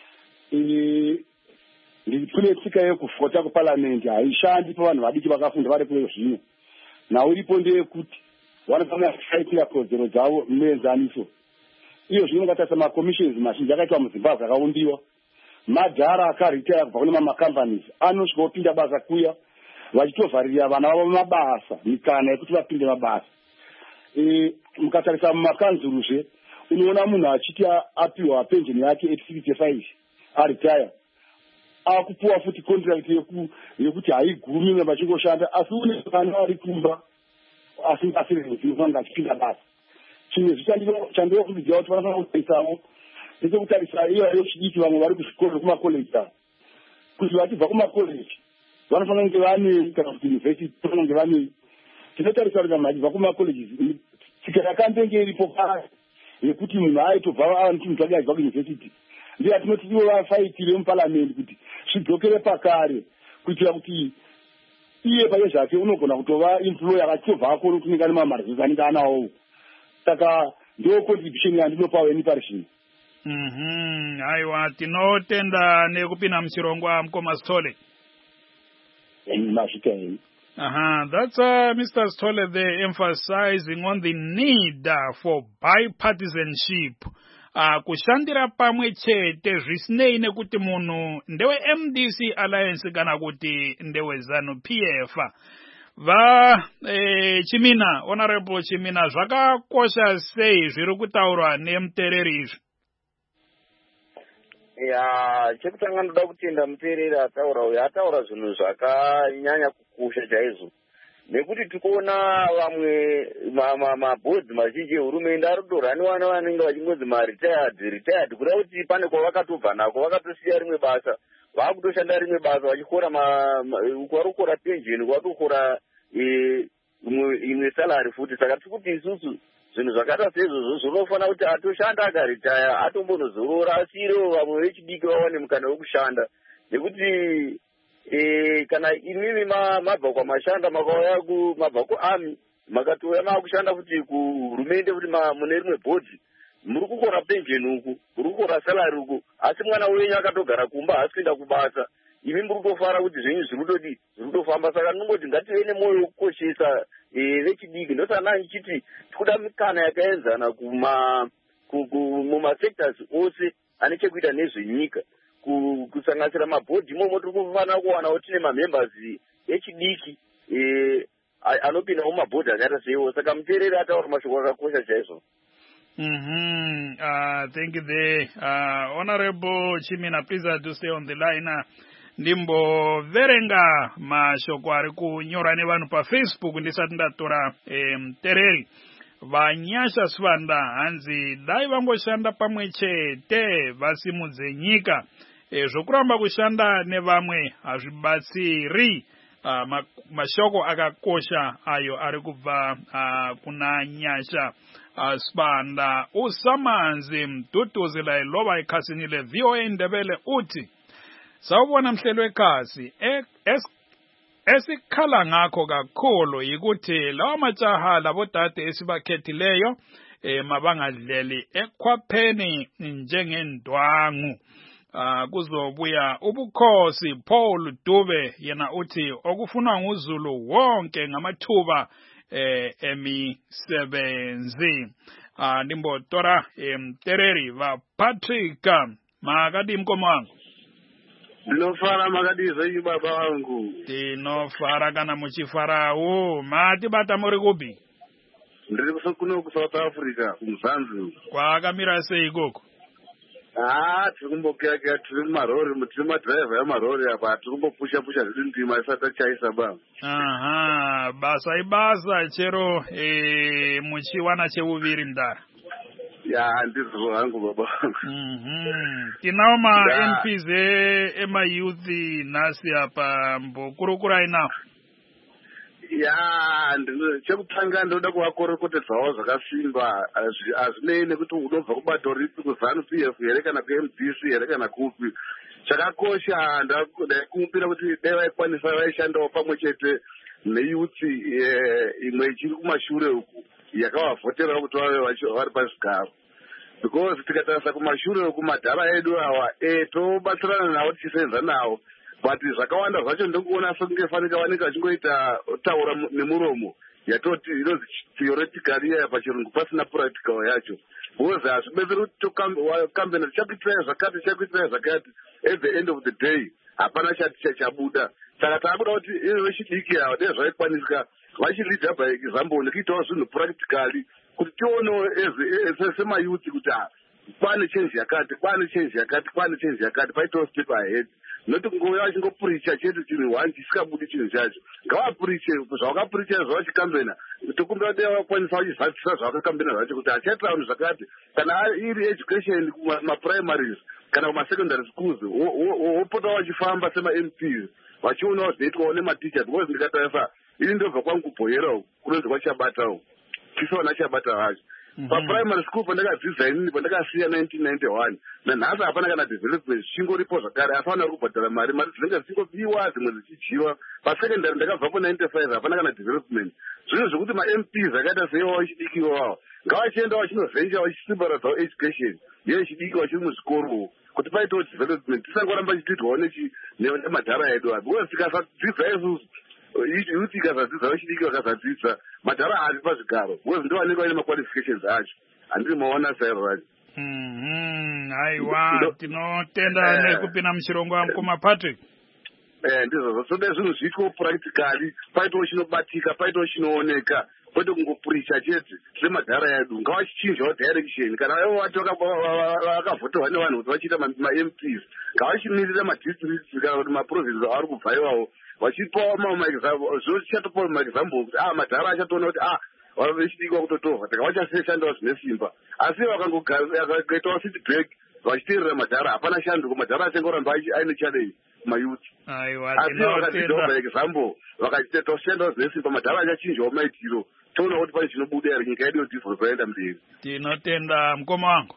Kune tsika yekufota kuparliament haishandi pavanhu vadiki vakafunda vari kuno zvino. Nhau iripo ndeyekuti vanofanira kusaitira kodzero dzavo muenzaniso. Iyo zvino ngatarisa macommissions mazhinji akaitwa muZimbabwe akaundiwa. Madhara akaritaya kubva kune mamacompanies anosvika opinda basa kuya vachitovharira vana vavo mabasa mikana yekuti vapinde mabasa. Mukatarisa mumakanzuruzve unoona munhu achiti apiwa pension yake eight sixty-five aritaya akupuwa futi contract yekuti haigumi vachingoshanda asi une vana vari kumba asingasirivanga achipinda basa. Chimwe chandinokurudzira kuti vanofanira kutarisa ndechekutarisa iyoyo chidiki vamwe vari kuzvikoro zvekumakoleji kuti vachibva kumakoleji vanofanira kunge vane kana kuti university vanofanira kunge vane tinotarisa kuti vachibva kumakoleji tsika yakambenge iripo pasi yekuti munhu aitobva ava nechimwe chake aibva kuuniversity ndiye atinoti ivo vafaitire muparliament kuti zvidzokere pakare kuitira kuti iye paye zvake unogona kutova employer akatobva akona kuti unenge ane mamarzizi anenge anawo. Saka ndo contribution yandinopawo eni parishini. Mhm. Aiwa tinotenda nekupinda muchirongwa mukoma Sithole. Mashika. Uh-huh. That's uh, Mister Sithole there emphasizing on the need uh, for bipartisanship. Uh, kushandira pamwe chete zvisinei nekuti munhu ndewe M D C Alliance kana kuti ndewe ZANU P F. va eh, Chimina, Honorable Chimina, zvakakosha sei zviri kutaurwa nemutereri izvi? Ya, chekutanga ndoda kutenda mutereri ataura uyu ataura zvinhu zvakanyanya kukosha chaizvo. Nekuti tikuona vamwe mabhodzi mazhinji ehurumende ari kutoraniwa nevanenge vachingonzi maretired retired kuda kuti pane kwavakatobva nako vakatosiya rimwe basa vakutoshanda rimwe basa vachikora kwarikukora pensheni kwatokora imwe salary futi. Saka tiri kuti isusu zvinhu zvakaita seizvozvo zvinofanira kuti atoshanda akaretaya atombonozorora asirewo vamwe vechidiki vawane mukana wekushanda. Nekuti Eh, kana imimi mabva kwamashanda makauya mabva kuarmy makatouya makushanda kuti kuhurumende kuti mune rimwe bhodhi muri kukora pensheni uku muri kukora salary uku asi mwana wenyu akatogara kumba haasi kuenda kubasa imi muri kutofara kuti zvenyu zviri kutodi zviri kutofamba. Saka ndinongoti ngative nemoyo wekukoshesa vechidiki. Ndosana ndichiti tikuda mikana yakaenzana mumasectors ose ane chekuita nezvenyika kusanganisira mabhodhi imomo tiri kufanira kuwana kuti tine mamembers echidiki anopinda mumabhodhi akaita seiwo. Saka mutereri ataura mashoko akakosha chaizvo. Mm-hmm. Uh, thank you there. Uh, Honorable Chimina, please uh, do stay on the line. Uh, ndimbo verenga mashoko ari kunyora nevanhu paFacebook ndisati ndatora mutereri. Vanyasha Swanda hanzi dai vangoshanda pamwe chete vasimudze nyika. E, zvokuramba kushanda nevamwe hazvibatsiri. Uh, ma, mashoko akakosha ayo ari kubva uh, kuna Nyasha uh, Swanda. Usamanzi mduduzi la ilova ikasinile V O A Ndebele uti sawubona mhlelo wekasi e, es, esikhala ngakho kakhulu yikuthi lawa majaha labo dade esibakhethileyo eh mabangadleli ekhwapheni njengendwangu. Uh, kuzobuya ubukhosi Paul Dube yena uthi okufunwa nguzulu wonke ngamathuba eh, emisebenzi. Uh, ndimbo tora mtereri eh, va Patrick makadi mkomo wangu. Ndinofara makadizo iyi baba wangu. Ndinofara kana muchifarawo. Mati bata muri kupi? Ndiri kuno ku South Africa, kumzanzi. Kwakamira sei ikoko? Ah, tiri kumbokeka tiri marori, tiri madriver yamarori apa, tiri kumbopusha pusha zviri ndima isati chaisa baba. Aha, basa ibasa chero eh muchiwana cheuviri mdara. Ya ndizvo hangu baba. Mhm. Tinawo ma M Ps ema youth nasi apa mbokurukura ina. Ya ndino chekutanga ndoda kuvakorekotesawo zvakasimba azvinei nekuti unobva kubato ripi kuZANU P F here kana ku M D C here kana kupi. Chakakosha ndakumbira kuti dai vaikwanisa vaishandawo pamwe chete neyuthi imwe ichiri kumashure uku yakavavhotera kuti vave vari pazvigaro. Because tikatarisa kumashure uku madhara edu awa eh tobatsirana nawo tichisenza nawo. But zvakawanda zvacho ndokuona sekungefanika vanenge vachingoita taura nemuromo yatoti inonzi theoretically pachirungu pasina practical yacho. Because hazvibetseri kuti tokambena tichakuitirai zvakati tichakuitirai zvakati at the end of the day hapana chati chabuda. Saka taakuda kuti ivo vechidiki ava dai zvaikwanisika vachilidha by example nekuitawo zvinhu practically kuti tionewo semayuthi kuti kwane change yakati kwane change yakati kwane change yakati paitawo step ahead. Noti kungouya vachingopuricha chete chinhu one chisikabudi chinhu chacho. Ngavapuriche zvavakapuricha zvavachikambena tokumbira dai vakwanisa vachizadzisa zvavakakambena zvacho kuti achaitira vanhu zvakati kana iri education kumaprimaries kana kumasecondary schools wopota vachifamba sema-M Ps vachionawo zvinoitwawo nematicha. Because ndikatarisa ini ndobva kwangu kubhoyerawo kunonzi kwachabatawo chisaona chabata vacho. Paprimary school pandakadzidza inini pandakasiya nineteen ninety-one nanhasi hapana kana development zvichingoripo zvakare hapana kubhadhara mari mari dzinenge dzichingobiwa dzimwe dzichidyiwa. Pasecondary ndakabvapo ninety-five hapana kana development. Zvinhu zvokuti ma-M Ps akaita seiwo vachidikiwo vavo ngavachienda vachinozvenja vachisimbaradzawo education yechidiki vachiri muzvikoro kuti paitawo development tisangoramba chichiitwawo nemadhara edu apa. Because tikasadzidza isusu youth ikasadzidza vechidiki vakasadzidza madhara haasi pazvigaro. Because ndo vanenge vaine maqualifications acho handiri maona sairo racho. Mhm. Aiwa tinotenda nekupinda muchirongo wamukoma Patrick. Eh, ndizvo zvoda zvinhu zviitwewo practically, paitawo chinobatika, paitawo chinooneka, kwete kungopurisha chete zvemadhara edu. Ngavachichinjawo direction, kana ivo vati vakavhoterwa nevanhu kuti vachiita ma-M Ps, ngavachimirira madistricts kana kuti maprovinces avari kubva iwawo, vachipawo maexample, zvichatopawo maexample kuti ah madhara achatoona kuti ah vechidikwa kutotorwa, saka vachashandawo zvine simba. Asi vakangoitawo feedback vachiteerera madhara, hapana shanduko, madhara achangoramba aine challenge kumayuth. Asi vakachiitawo maexample, vachitoitawo shandawo zvine simba, madhara achachinjawo maitiro, toona kuti pane chinobuda here nyika yedu yodhivhoro kwaenda mberi. Tinotenda mukoma wangu.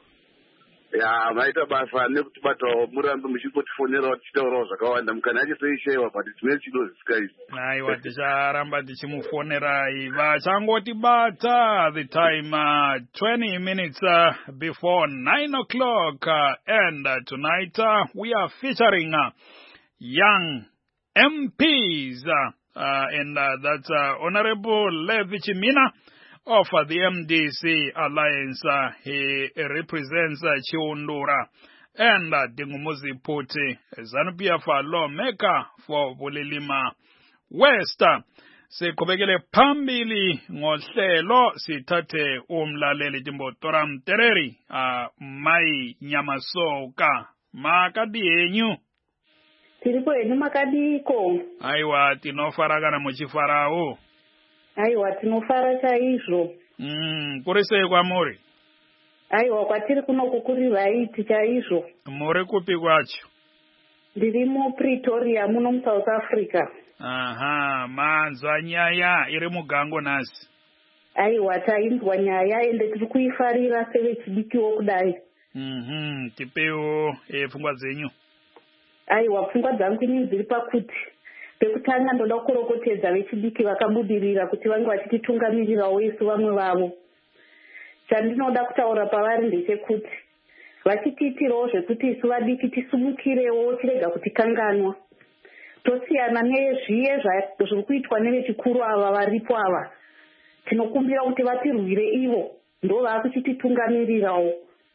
Ya, maita basa nekutibatawo murambe muchingotifonerawo tichitaurawo zvakawanda, mukana yacho toishayiwa but tine chido zvisikaizvi. Aiwa, ticharamba tichimufonerai. Vachangotibata, the time uh, twenty minutes uh, before nine o'clock, uh, and uh, tonight uh, we are featuring uh, young M Ps, uh, uh, and uh, that's uh, Honorable Levi Chimina of uh, the M D C Alliance. Uh, he represents uh, Chiundura, and uh, Dingumuzi Puti, ZANU-P F lawmaker for Bulilima West. Sikubekele phambili ngohlelo sithathe umlaleli Jimbotora Mtereri, uh, Mai Nyamasoka. Makadi yenyu? Tiripo yenyu makadiko. Aiwa, tinofaragana muchifarao. Aiwa, tinofara chaizvo. Mm, kurisei kwa muri? Aiwa, kwatiri kuno kukurivaiti chaizvo. Muri kupi kwacho? Ndiri mu Pretoria muno mu South Africa. Aha, manzwa nyaya iri mugango nasi. Aiwa, tainzwa nyaya ende tiri kuifarira sevechidikiwo kudai. Mhm, tipewo e pfungwa dzenyu. Aiwa, pfungwa dzangu inini dziri pakuti pekutanga ndoda kukorokotedza vechidiki vakabudirira kuti vange vachititungamirirawo isu vamwe vavo. Chandinoda kutaura pavari ndechekuti vachitiitirawo zvekuti isu vadiki tisimukirewo tirega kutikanganwa. Tosiyana nezviye zviri kuitwa nevechikuru ava varipo ava. Tinokumbira kuti vatirwire ivo, ndo vakuchititungamirirawo.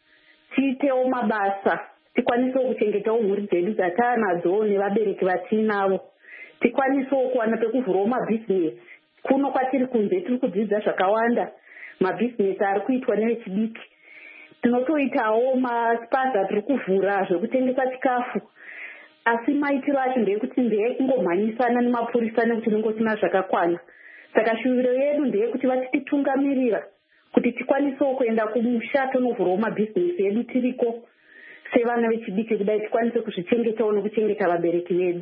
Tiitewo mabasa, tikwanisewo kuchengetawo mhuri dzedu dzataanadzo nevabereki vatinavo. Tikwanisewo kuwana pekuvhurawo mabhizinesi. Kuno kwatiri kunze tiri kudzidza zvakawanda, mabhizinesi ari kuitwa nevechidiki. Tinotoitawo maspaza tiri kuvhura zvekutengesa chikafu. Asi maitiro acho ndeyekuti ndeyekungomhanyisana nemapurisa nekuti nongosina zvakakwana. Saka shuviro yedu ndeyekuti vachititungamirira kuti tikwanisewo kuenda kumusha tonovhurawo mabhizinesi edu tiriko sevana vechidiki kudai tikwanise kuzvichengetawo nokuchengeta vabereki vedu.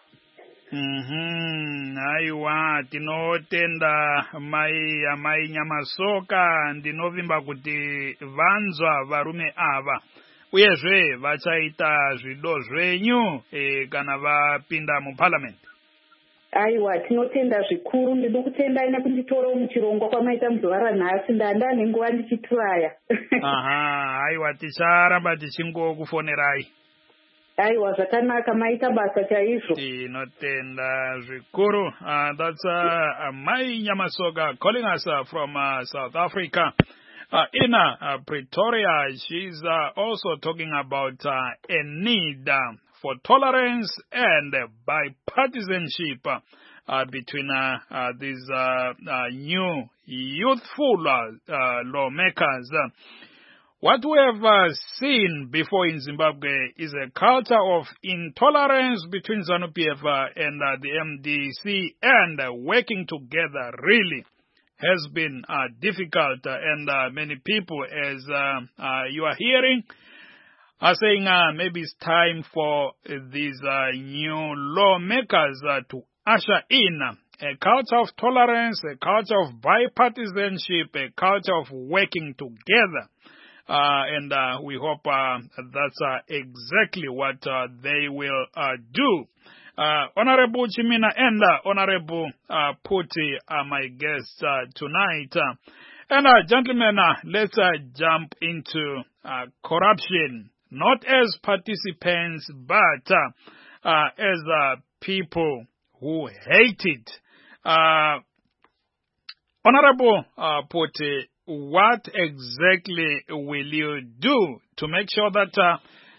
Mhm, aiwa, tinotenda mai amai Nyamasoka, ndinovimba kuti vanzwa varume ava. Uyezve vachaita zvido zvenyu e, kana vapinda muparliament. Aiwa, tinotenda zvikuru. Ndino kutendai nekunditorawo muchirongwa kwamaita muzuva ranhasi, ndanda nenguva ndichituraya. Aha, aiwa, ticharamba tichingokufonerai. Aiwa, zvakanaka, maita basa chaizvo. Tinotenda zvikuru. Uh, that's uh, Mai Nyamasoka calling us uh, from uh, South Africa. Uh, in uh, Pretoria, she's uh, also talking about uh, a need uh, for tolerance and uh, bipartisanship uh, uh, between uh, uh, these uh, uh, new youthful uh, uh, lawmakers. Uh, what we have uh, seen before in Zimbabwe is a culture of intolerance between ZANU-P F uh, and uh, the M D C, and uh, working together really has been uh, difficult, uh, and uh, many people, as uh, uh, you are hearing, are saying uh, maybe it's time for uh, these uh, new lawmakers uh, to usher in a culture of tolerance, a culture of bipartisanship, a culture of working together. Uh, and uh, we hope uh, that's uh, exactly what uh, they will uh, do. Uh, Honorable Chimina and uh, Honorable uh, Puti are my guests uh, tonight. Uh, and uh, gentlemen, uh, let's uh, jump into uh, corruption, not as participants, but uh, uh, as uh, people who hate it. Uh, Honorable uh, Puti, what exactly will you do to make sure that uh,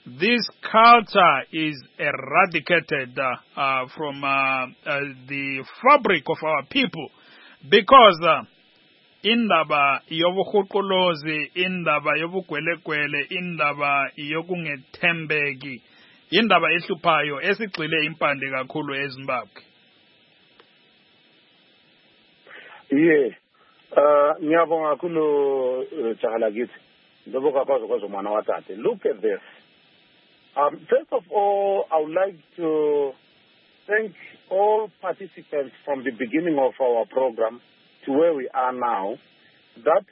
this culture is eradicated uh, uh, from uh, uh, the fabric of our people, because uh, indaba yobukhukuluzi, indaba yobugwelekwele, indaba yokungethembeki, indaba ehluphayo esigxile impande kakhulu eZimbabwe. Yeah. Uh, ngiyabonga kakhulu Chakalagithi. Ndoboka kwazo kwazo mwana watate. Look at this. Um, first of all, I would like to thank all participants from the beginning of our program to where we are now. That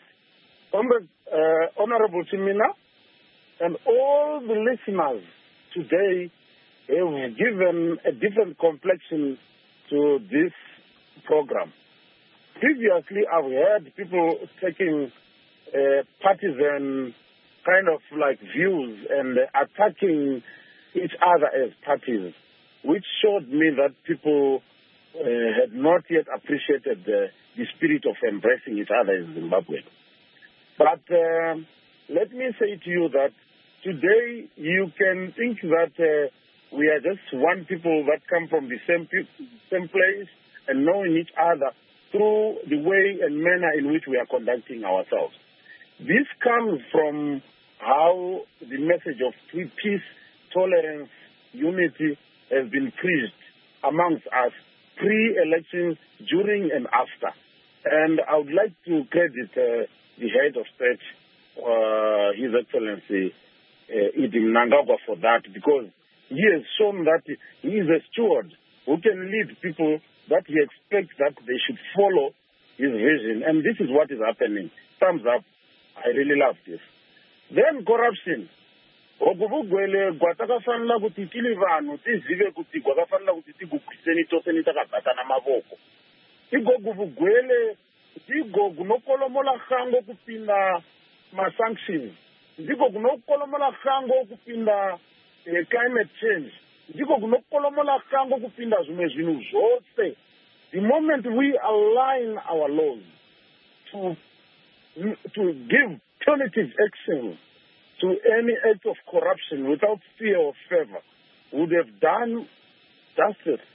uh, Honorable Chimina and all the listeners today have given a different complexion to this program. Previously, I've heard people taking uh, partisan kind of like views and uh, attacking each other as parties, which showed me that people uh, had not yet appreciated the, the spirit of embracing each other in Zimbabwe. But uh, let me say to you that today you can think that uh, we are just one people that come from the same, same place and knowing each other through the way and manner in which we are conducting ourselves. This comes from how the message of peace, tolerance, unity has been preached amongst us pre-elections, during and after. And I would like to credit uh, the head of state, uh, His Excellency uh, Idi Mnangagwa, for that, because he has shown that he is a steward who can lead people that he expects that they should follow his vision. And this is what is happening. Thumbs up. I really love this. Then corruption. Ogubugwele gwatakafanla kuti tili vanhu tizive kuti gwakafanla kuti tigukwiseni tose nitakabata namavoko. Igogubugwele ndigo gunokolomola khango kupinda ma-sanctions. Ndigo gunokolomola khango kupinda eh, climate change. Ndigo gunokolomola khango kupinda zimwe zvinhu zvose. The moment we align our laws to to give punitive action to any act of corruption without fear or favor, would have done justice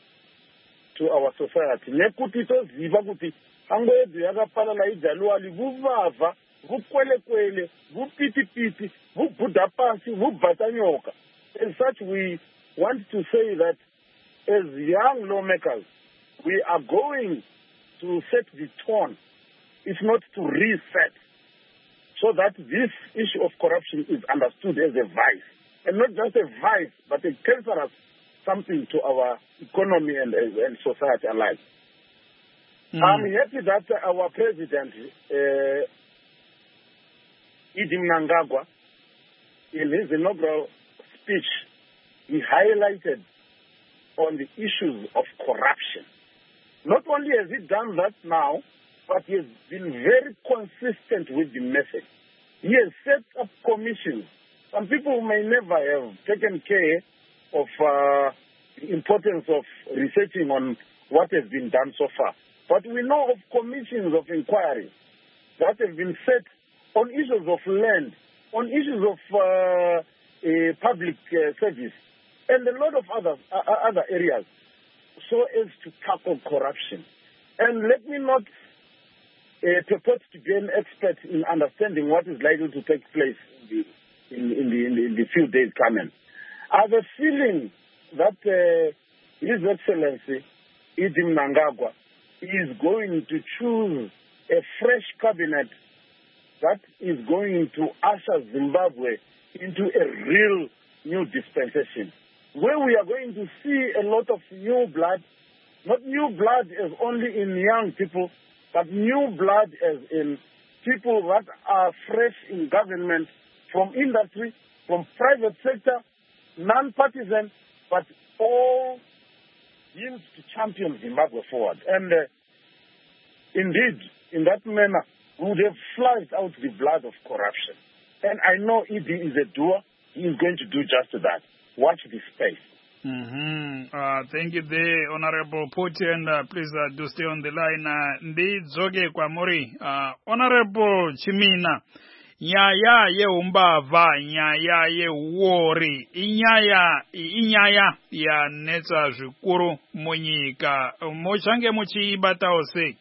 to our society. Nekuti toziva kuti hango yedu yakapala la ijaluali vuvava, vukwele kwele, vupiti piti, vubhuda pasi, vubhatanyoka. As such, we want to say that as young lawmakers, we are going to set the tone, if not to reset, so that this issue of corruption is understood as a vice. And not just a vice, but a cancerous something to our economy and, and society alike. Mm. I'm happy that our president, uh, Idi Mnangagwa, in his inaugural speech, he highlighted on the issues of corruption. Not only has he done that now, but he has been very consistent with the message. He has set up commissions. Some people may never have taken care of uh, the importance of researching on what has been done so far. But we know of commissions of inquiry that have been set on issues of land, on issues of uh, uh, public uh, service, and a lot of other, uh, other areas, so as to tackle corruption. And let me not uh, purport to be an expert in understanding what is likely to take place in the, in, in the, in the, in the few days coming. I have a feeling that uh, His Excellency Idi Mnangagwa is going to choose a fresh cabinet that is going to usher Zimbabwe into a real new dispensation, where we are going to see a lot of new blood, not new blood as only in young people, but new blood as in people that are fresh in government, from industry, from private sector, non-partisan, but all used to champion Zimbabwe forward. And uh, indeed, in that manner, we would have flushed out the blood of corruption. And I know Idi is a doer. He is going to do just that. Watch this space. Mm-hmm. Uh, thank you there, Honorable Puti, and uh, please uh, do stay on the line. Ndi Zoge Kwamori, uh, Honorable Chimina, nyaya yeumbavha, nyaya yeuori, inyaya inyaya yanetsa zvikuru munyika. Muchange muchibatawo sei?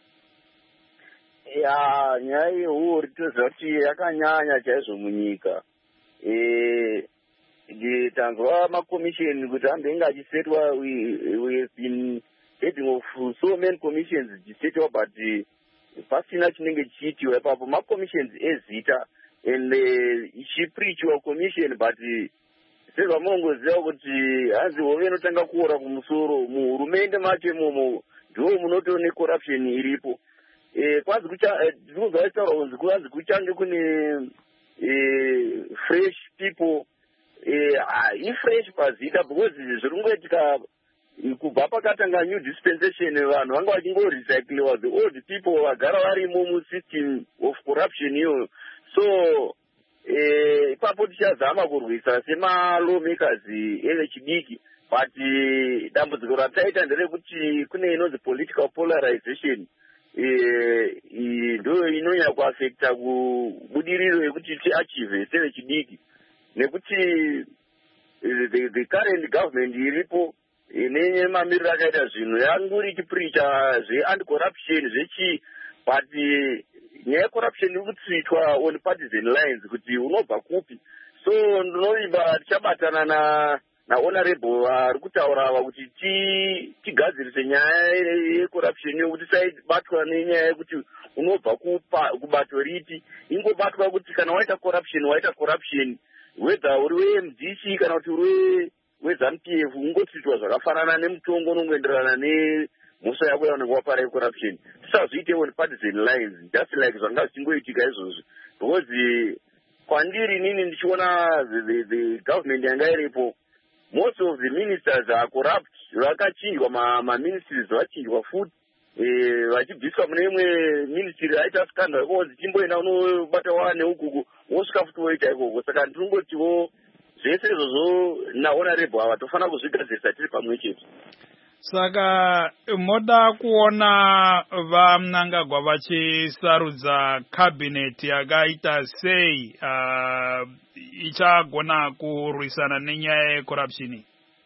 Ya, nyaya yeuori toziva kuti yakanyanya chaizvo munyika. Eh, tanzwa makomisheni kuti anenge achisetwa, we have been heading of so many commissions dzisetwa, but pasina chinenge chichiitiwa ipapo. Macommissions ezita and ichipreachwa commission, but sezva munongoziva kuti hanzi hove inotanga kuora kumusoro. Muhurumende macho imomo ndiwo munotoone corruption iripo. Kwanzi ndinozvaitaura kunzi kwanzi kuchange kune fresh people, ifresh pazita, because zviringoitika kubva pakatanga new dispensation vanhu vanga vachingorecycliwa the old people vagara varimo musystem of corruption iyoyo. So ipapo tichazama kurwisa semalawmakers evechidiki, but dambudziko rataita nderekuti kune inonzi political polarization ndo inonyanya kuafekta kubudiriro yekuti tiachieve sevechidiki, nekuti the, the current government iripo nenye mamiriro akaita zvinhu yanguri ichipreacha zve-anti-corruption zvechi, but nyaya yecorruption iri kutsitwa on partisan lines kuti unobva kupi. So ndinoimba tichabatana na nahonorable ari kutaura ava kuti tigadzirise nyaya yecorruption yokuti tisabatwa nenyaya yekuti unobva kubato ripi. Ingobatwa kuti kana waita corruption waita corruption, whether uri we-M D C kana kuti uri we-ZANU P F, ungotsitwa zvakafanana nemutongo unongoenderana nemhosva yako yaunenge wapara yecorruption. Tisazoite on partisan lines, just like zvanga zvichingoitika izvozvi, because kwandiri nini ndichiona the, the government yanga iripo, most of the ministers are corrupt. Vakachinjwa ma-ministries vachinjwa futi, vachibviswa mune imwe ministry aita scandal, ko dzichimboenda unobata wane ukuku wosvika futi woita ikoko. Saka ndinongotiwo zvese izvozvo nahonorable ava tofanira kuzvigadzirisa tiri pamwe chete. Saka moda kuona vaMnangagwa vachisarudza cabinet yakaita sei uh, ichagona kurwisana nenyaya yecorruption?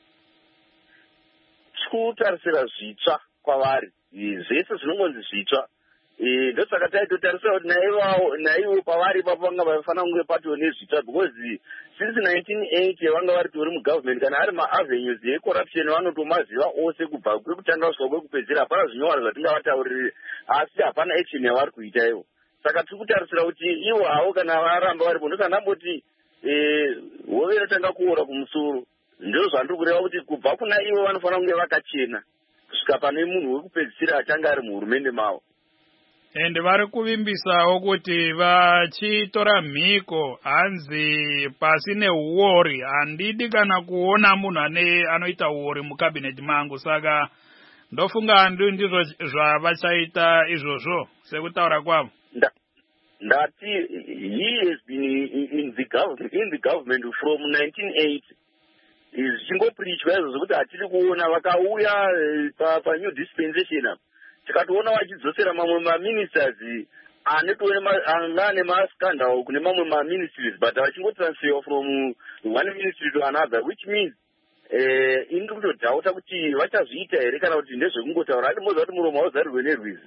Tikutarisira zvitsva kwavari, zvese zvinongonzi zvitsva. Ndosaka taitotarisira kuti naivo pavari ipapo vanga vafanira kunge patiwo nezvitsva, because since nineteen eighty vanga vari tori mugovernment, kana ari maavenues yecorruption vanotomaziva ose kubva kwekutanga kusvika kwekupedzira. Hapana zvinyorwa zvatingavataurire, asi hapana action yavari kuita ivo. Saka tiri kutarisira kuti ivo havo kana varamba varipo, ndosaka ndamboti hove inotanga kuora kumusoro. Ndizvo zvandiri kureva kuti kubva kuna ivo vanofanira kunge vakachena kusvika pane munhu wekupedzisira achange ari muhurumende mavo. And vari kuvimbisawo kuti vachitora mhiko hanzi pasi neuori. Handidi kana kuona munhu ane anoita uori mukabineti mangu, saka ndofunga ndizvo zvavachaita izvozvo sekutaura kwavo. Ndati he has been in the government, in the government from nineteen eighty. Zvichingopreachwa izvo zvokuti hatiri kuona vakauya pa new dispensation, tikatoona vachidzosera mamwe maministers anga ane mascandal kune mamwe maministries, but vachingotransfer from one ministry to another, which means ini ndiri kutodhauta kuti vachazviita here kana kuti ndezvekungotaura. Handimboziva kuti muromo hauzarirwe nerwizi.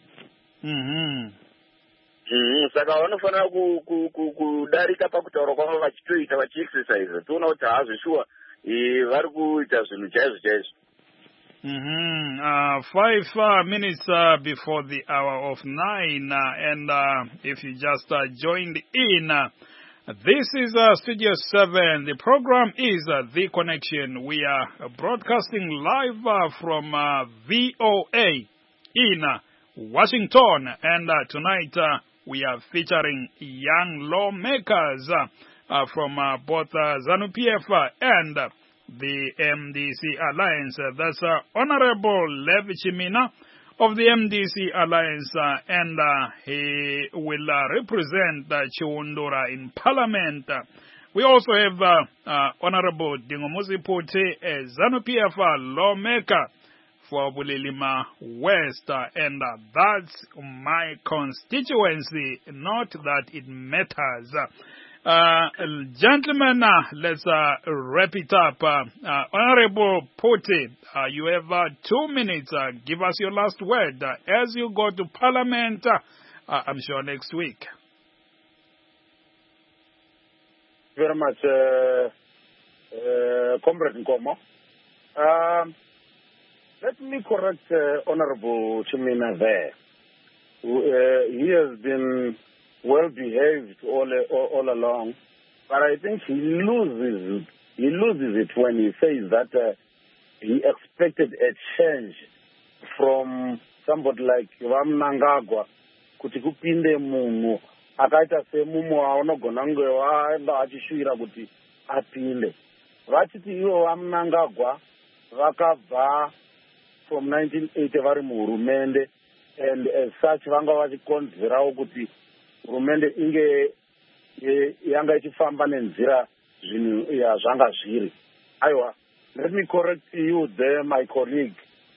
Saka vanofanira kudarika pakutaura kwavo vachitoita vachiexercise, toona kuti hazvo shuwa vari kuita zvinhu chaizvo chaizvo. Mm-hmm. Uh, five uh, minutes uh, before the hour of nine, uh, and uh, if you just uh, joined in, uh, this is uh, Studio seven. The program is uh, The Connection. We are broadcasting live uh, from uh, V O A in uh, Washington, and uh, tonight uh, we are featuring young lawmakers uh, uh, from uh, both uh, ZANU P F uh, and uh, the M D C Alliance. Uh, that's uh, Honorable Levi Chimina of the M D C Alliance, uh, and uh, he will uh, represent uh, Chiundura in Parliament. Uh, we also have uh, uh, Honorable Dingomuzi Pote, a ZANU P F lawmaker for Bulilima West, uh, and uh, that's my constituency, not that it matters. Uh, gentlemen, uh, let's uh, wrap it up. Uh, uh, Honorable Puti, uh, you have uh, two minutes. Uh, give us your last word uh, as you go to Parliament, uh, uh, I'm sure next week. Very much, uh, uh, Comrade Nkomo. Um, let me correct uh, Honorable Chimina there. Uh, he has been well behaved all, all all along, but I think he loses he loses it when he says that uh, he expected a change from somebody like Vamnangagwa kuti kupinde munhu akaita semumu aunogona kunge waenda achishuvira kuti apinde. Vachiti ivo Vamnangagwa vakabva from nineteen eighty vari muhurumende, and as such vanga vachikonzerawo kuti hurumende inge yanga ichifamba nenzira zvinhu zvanga zviri. Aiwa, let me correct you there, my colleague.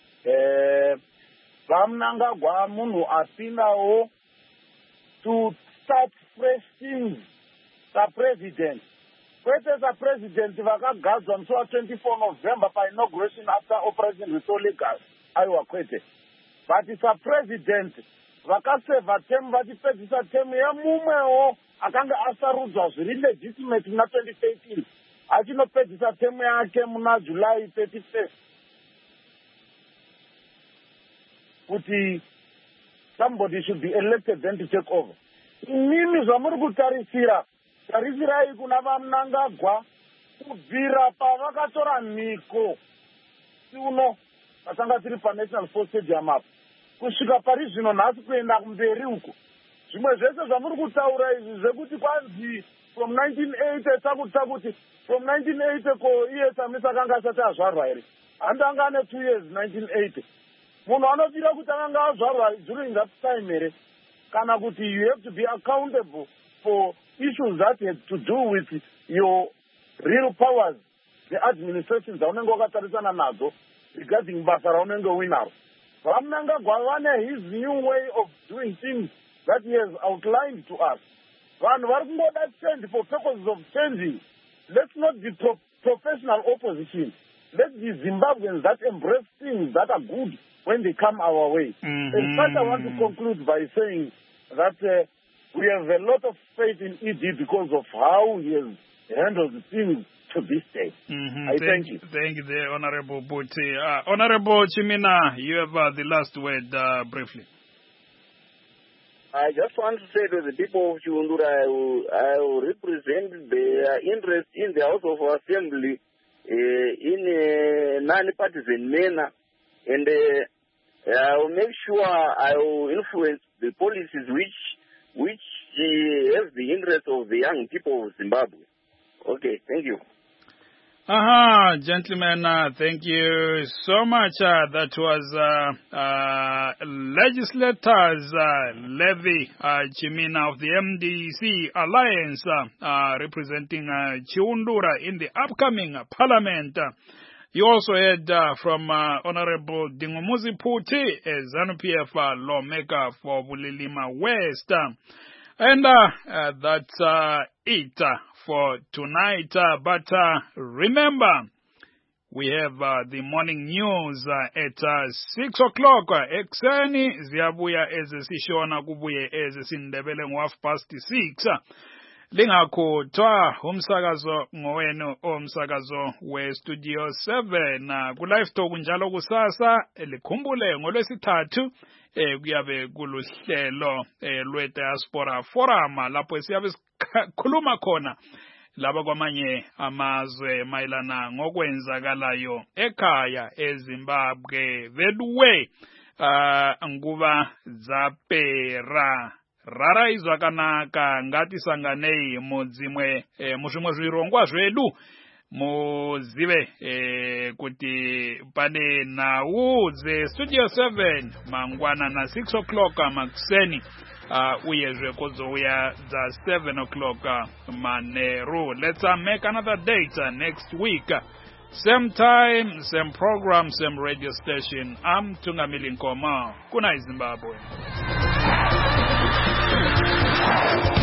Vamnangagwa munhu apindawo to start fresh things. Sa-president kwete sa-president vakagadzwa musi wa-twenty-four November pa-inauguration after operation restore legal. Aiwa kwete, but sa-president vakaseva term vachipedzisa term yemumwewo akanga asarudzwa zviri legitimate muna twenty thirteen achinopedzisa term yake muna July thirty-first kuti somebody should be elected then to take over. Inini zvamuri kutarisira tarisirai kuna Vamnangagwa kubvira pavakatora mhiko uno patanga tiri paNational Sports Stadium apo kusvika pari zvino nhasi kuenda kumberi uko. Zvimwe zvese zvamuri kutaura izvi zvekuti kwanzi from nineteen eighty takuti takuti from nineteen eighty ko iye Chamisa akanga asati azvarwa here, handanga ane two years nineteen eighty. Munhu anofira kuti akanga azvarwa during that time here, kana kuti you have to be accountable for issues that had to do with your real powers, the administration dzaunenge wakatarisana nadzo regarding basa raunenge uinaro. Vamnangagwa vane his new way of doing things that he has outlined to us. Vanhu vari kungoda change for purposes of changing. Let's not be pro professional opposition. Let's be Zimbabweans that embrace things that are good when they come our way. Mm-hmm. In fact, I want to conclude by saying that uh, we have a lot of faith in E D because of how he has handled things to this day. Mm-hmm. I thank, thank you. Thank you, there, Honorable Puti. Uh, Honorable Chimina, you have uh, the last word uh, briefly. I just want to say to the people of Chiundura, I will, I will represent their interest in the House of Assembly uh, in a non-partisan manner, and uh, I will make sure I will influence the policies which which uh, have the interest of the young people of Zimbabwe. Okay, thank you. Aha, uh-huh, gentlemen, uh, thank you so much. Uh, that was uh, uh, legislators uh, Levi uh, Chimina of the M D C Alliance uh, uh, representing uh, Chiundura in the upcoming uh, parliament. Uh, you also heard uh, from uh, Honorable Dingumuzi Puti, a ZANU P F uh, lawmaker for Bulilima West. Uh, and uh, uh, that's uh, it. Uh, for tonight, uh, but uh, remember, we have uh, the morning news uh, at uh, six o'clock. Ekseni ziyabuya ezisishona kubuye ezisindebele ngo-half past six. Lingakhothwa umsakazo ngowenu omsakazo we-Studio seven. Uh, ku-live talk njalo kusasa, likhumbule ngolwesithathu eh kuyabe kuluhlelo eh lwe-Diaspora Forum lapho siyabe sikhuluma khona laba kwamanye amazwe mayelana ngokwenzakalayo ekhaya eZimbabwe. That way uh, nguva zapera rara izvakanaka ngati sanganei mudzimwe eh, muzvimwe zvirongwa zvedu muzive eh, kuti pane nhau dzeStudio seven mangwana na six o'clock makuseni uh, uyezve kozouya dza seven o'clock manheru. Let's uh, make another date uh, next week. Same time, same program, same radio station. I'm Tungamili Nkoma. Kuna Zimbabwe.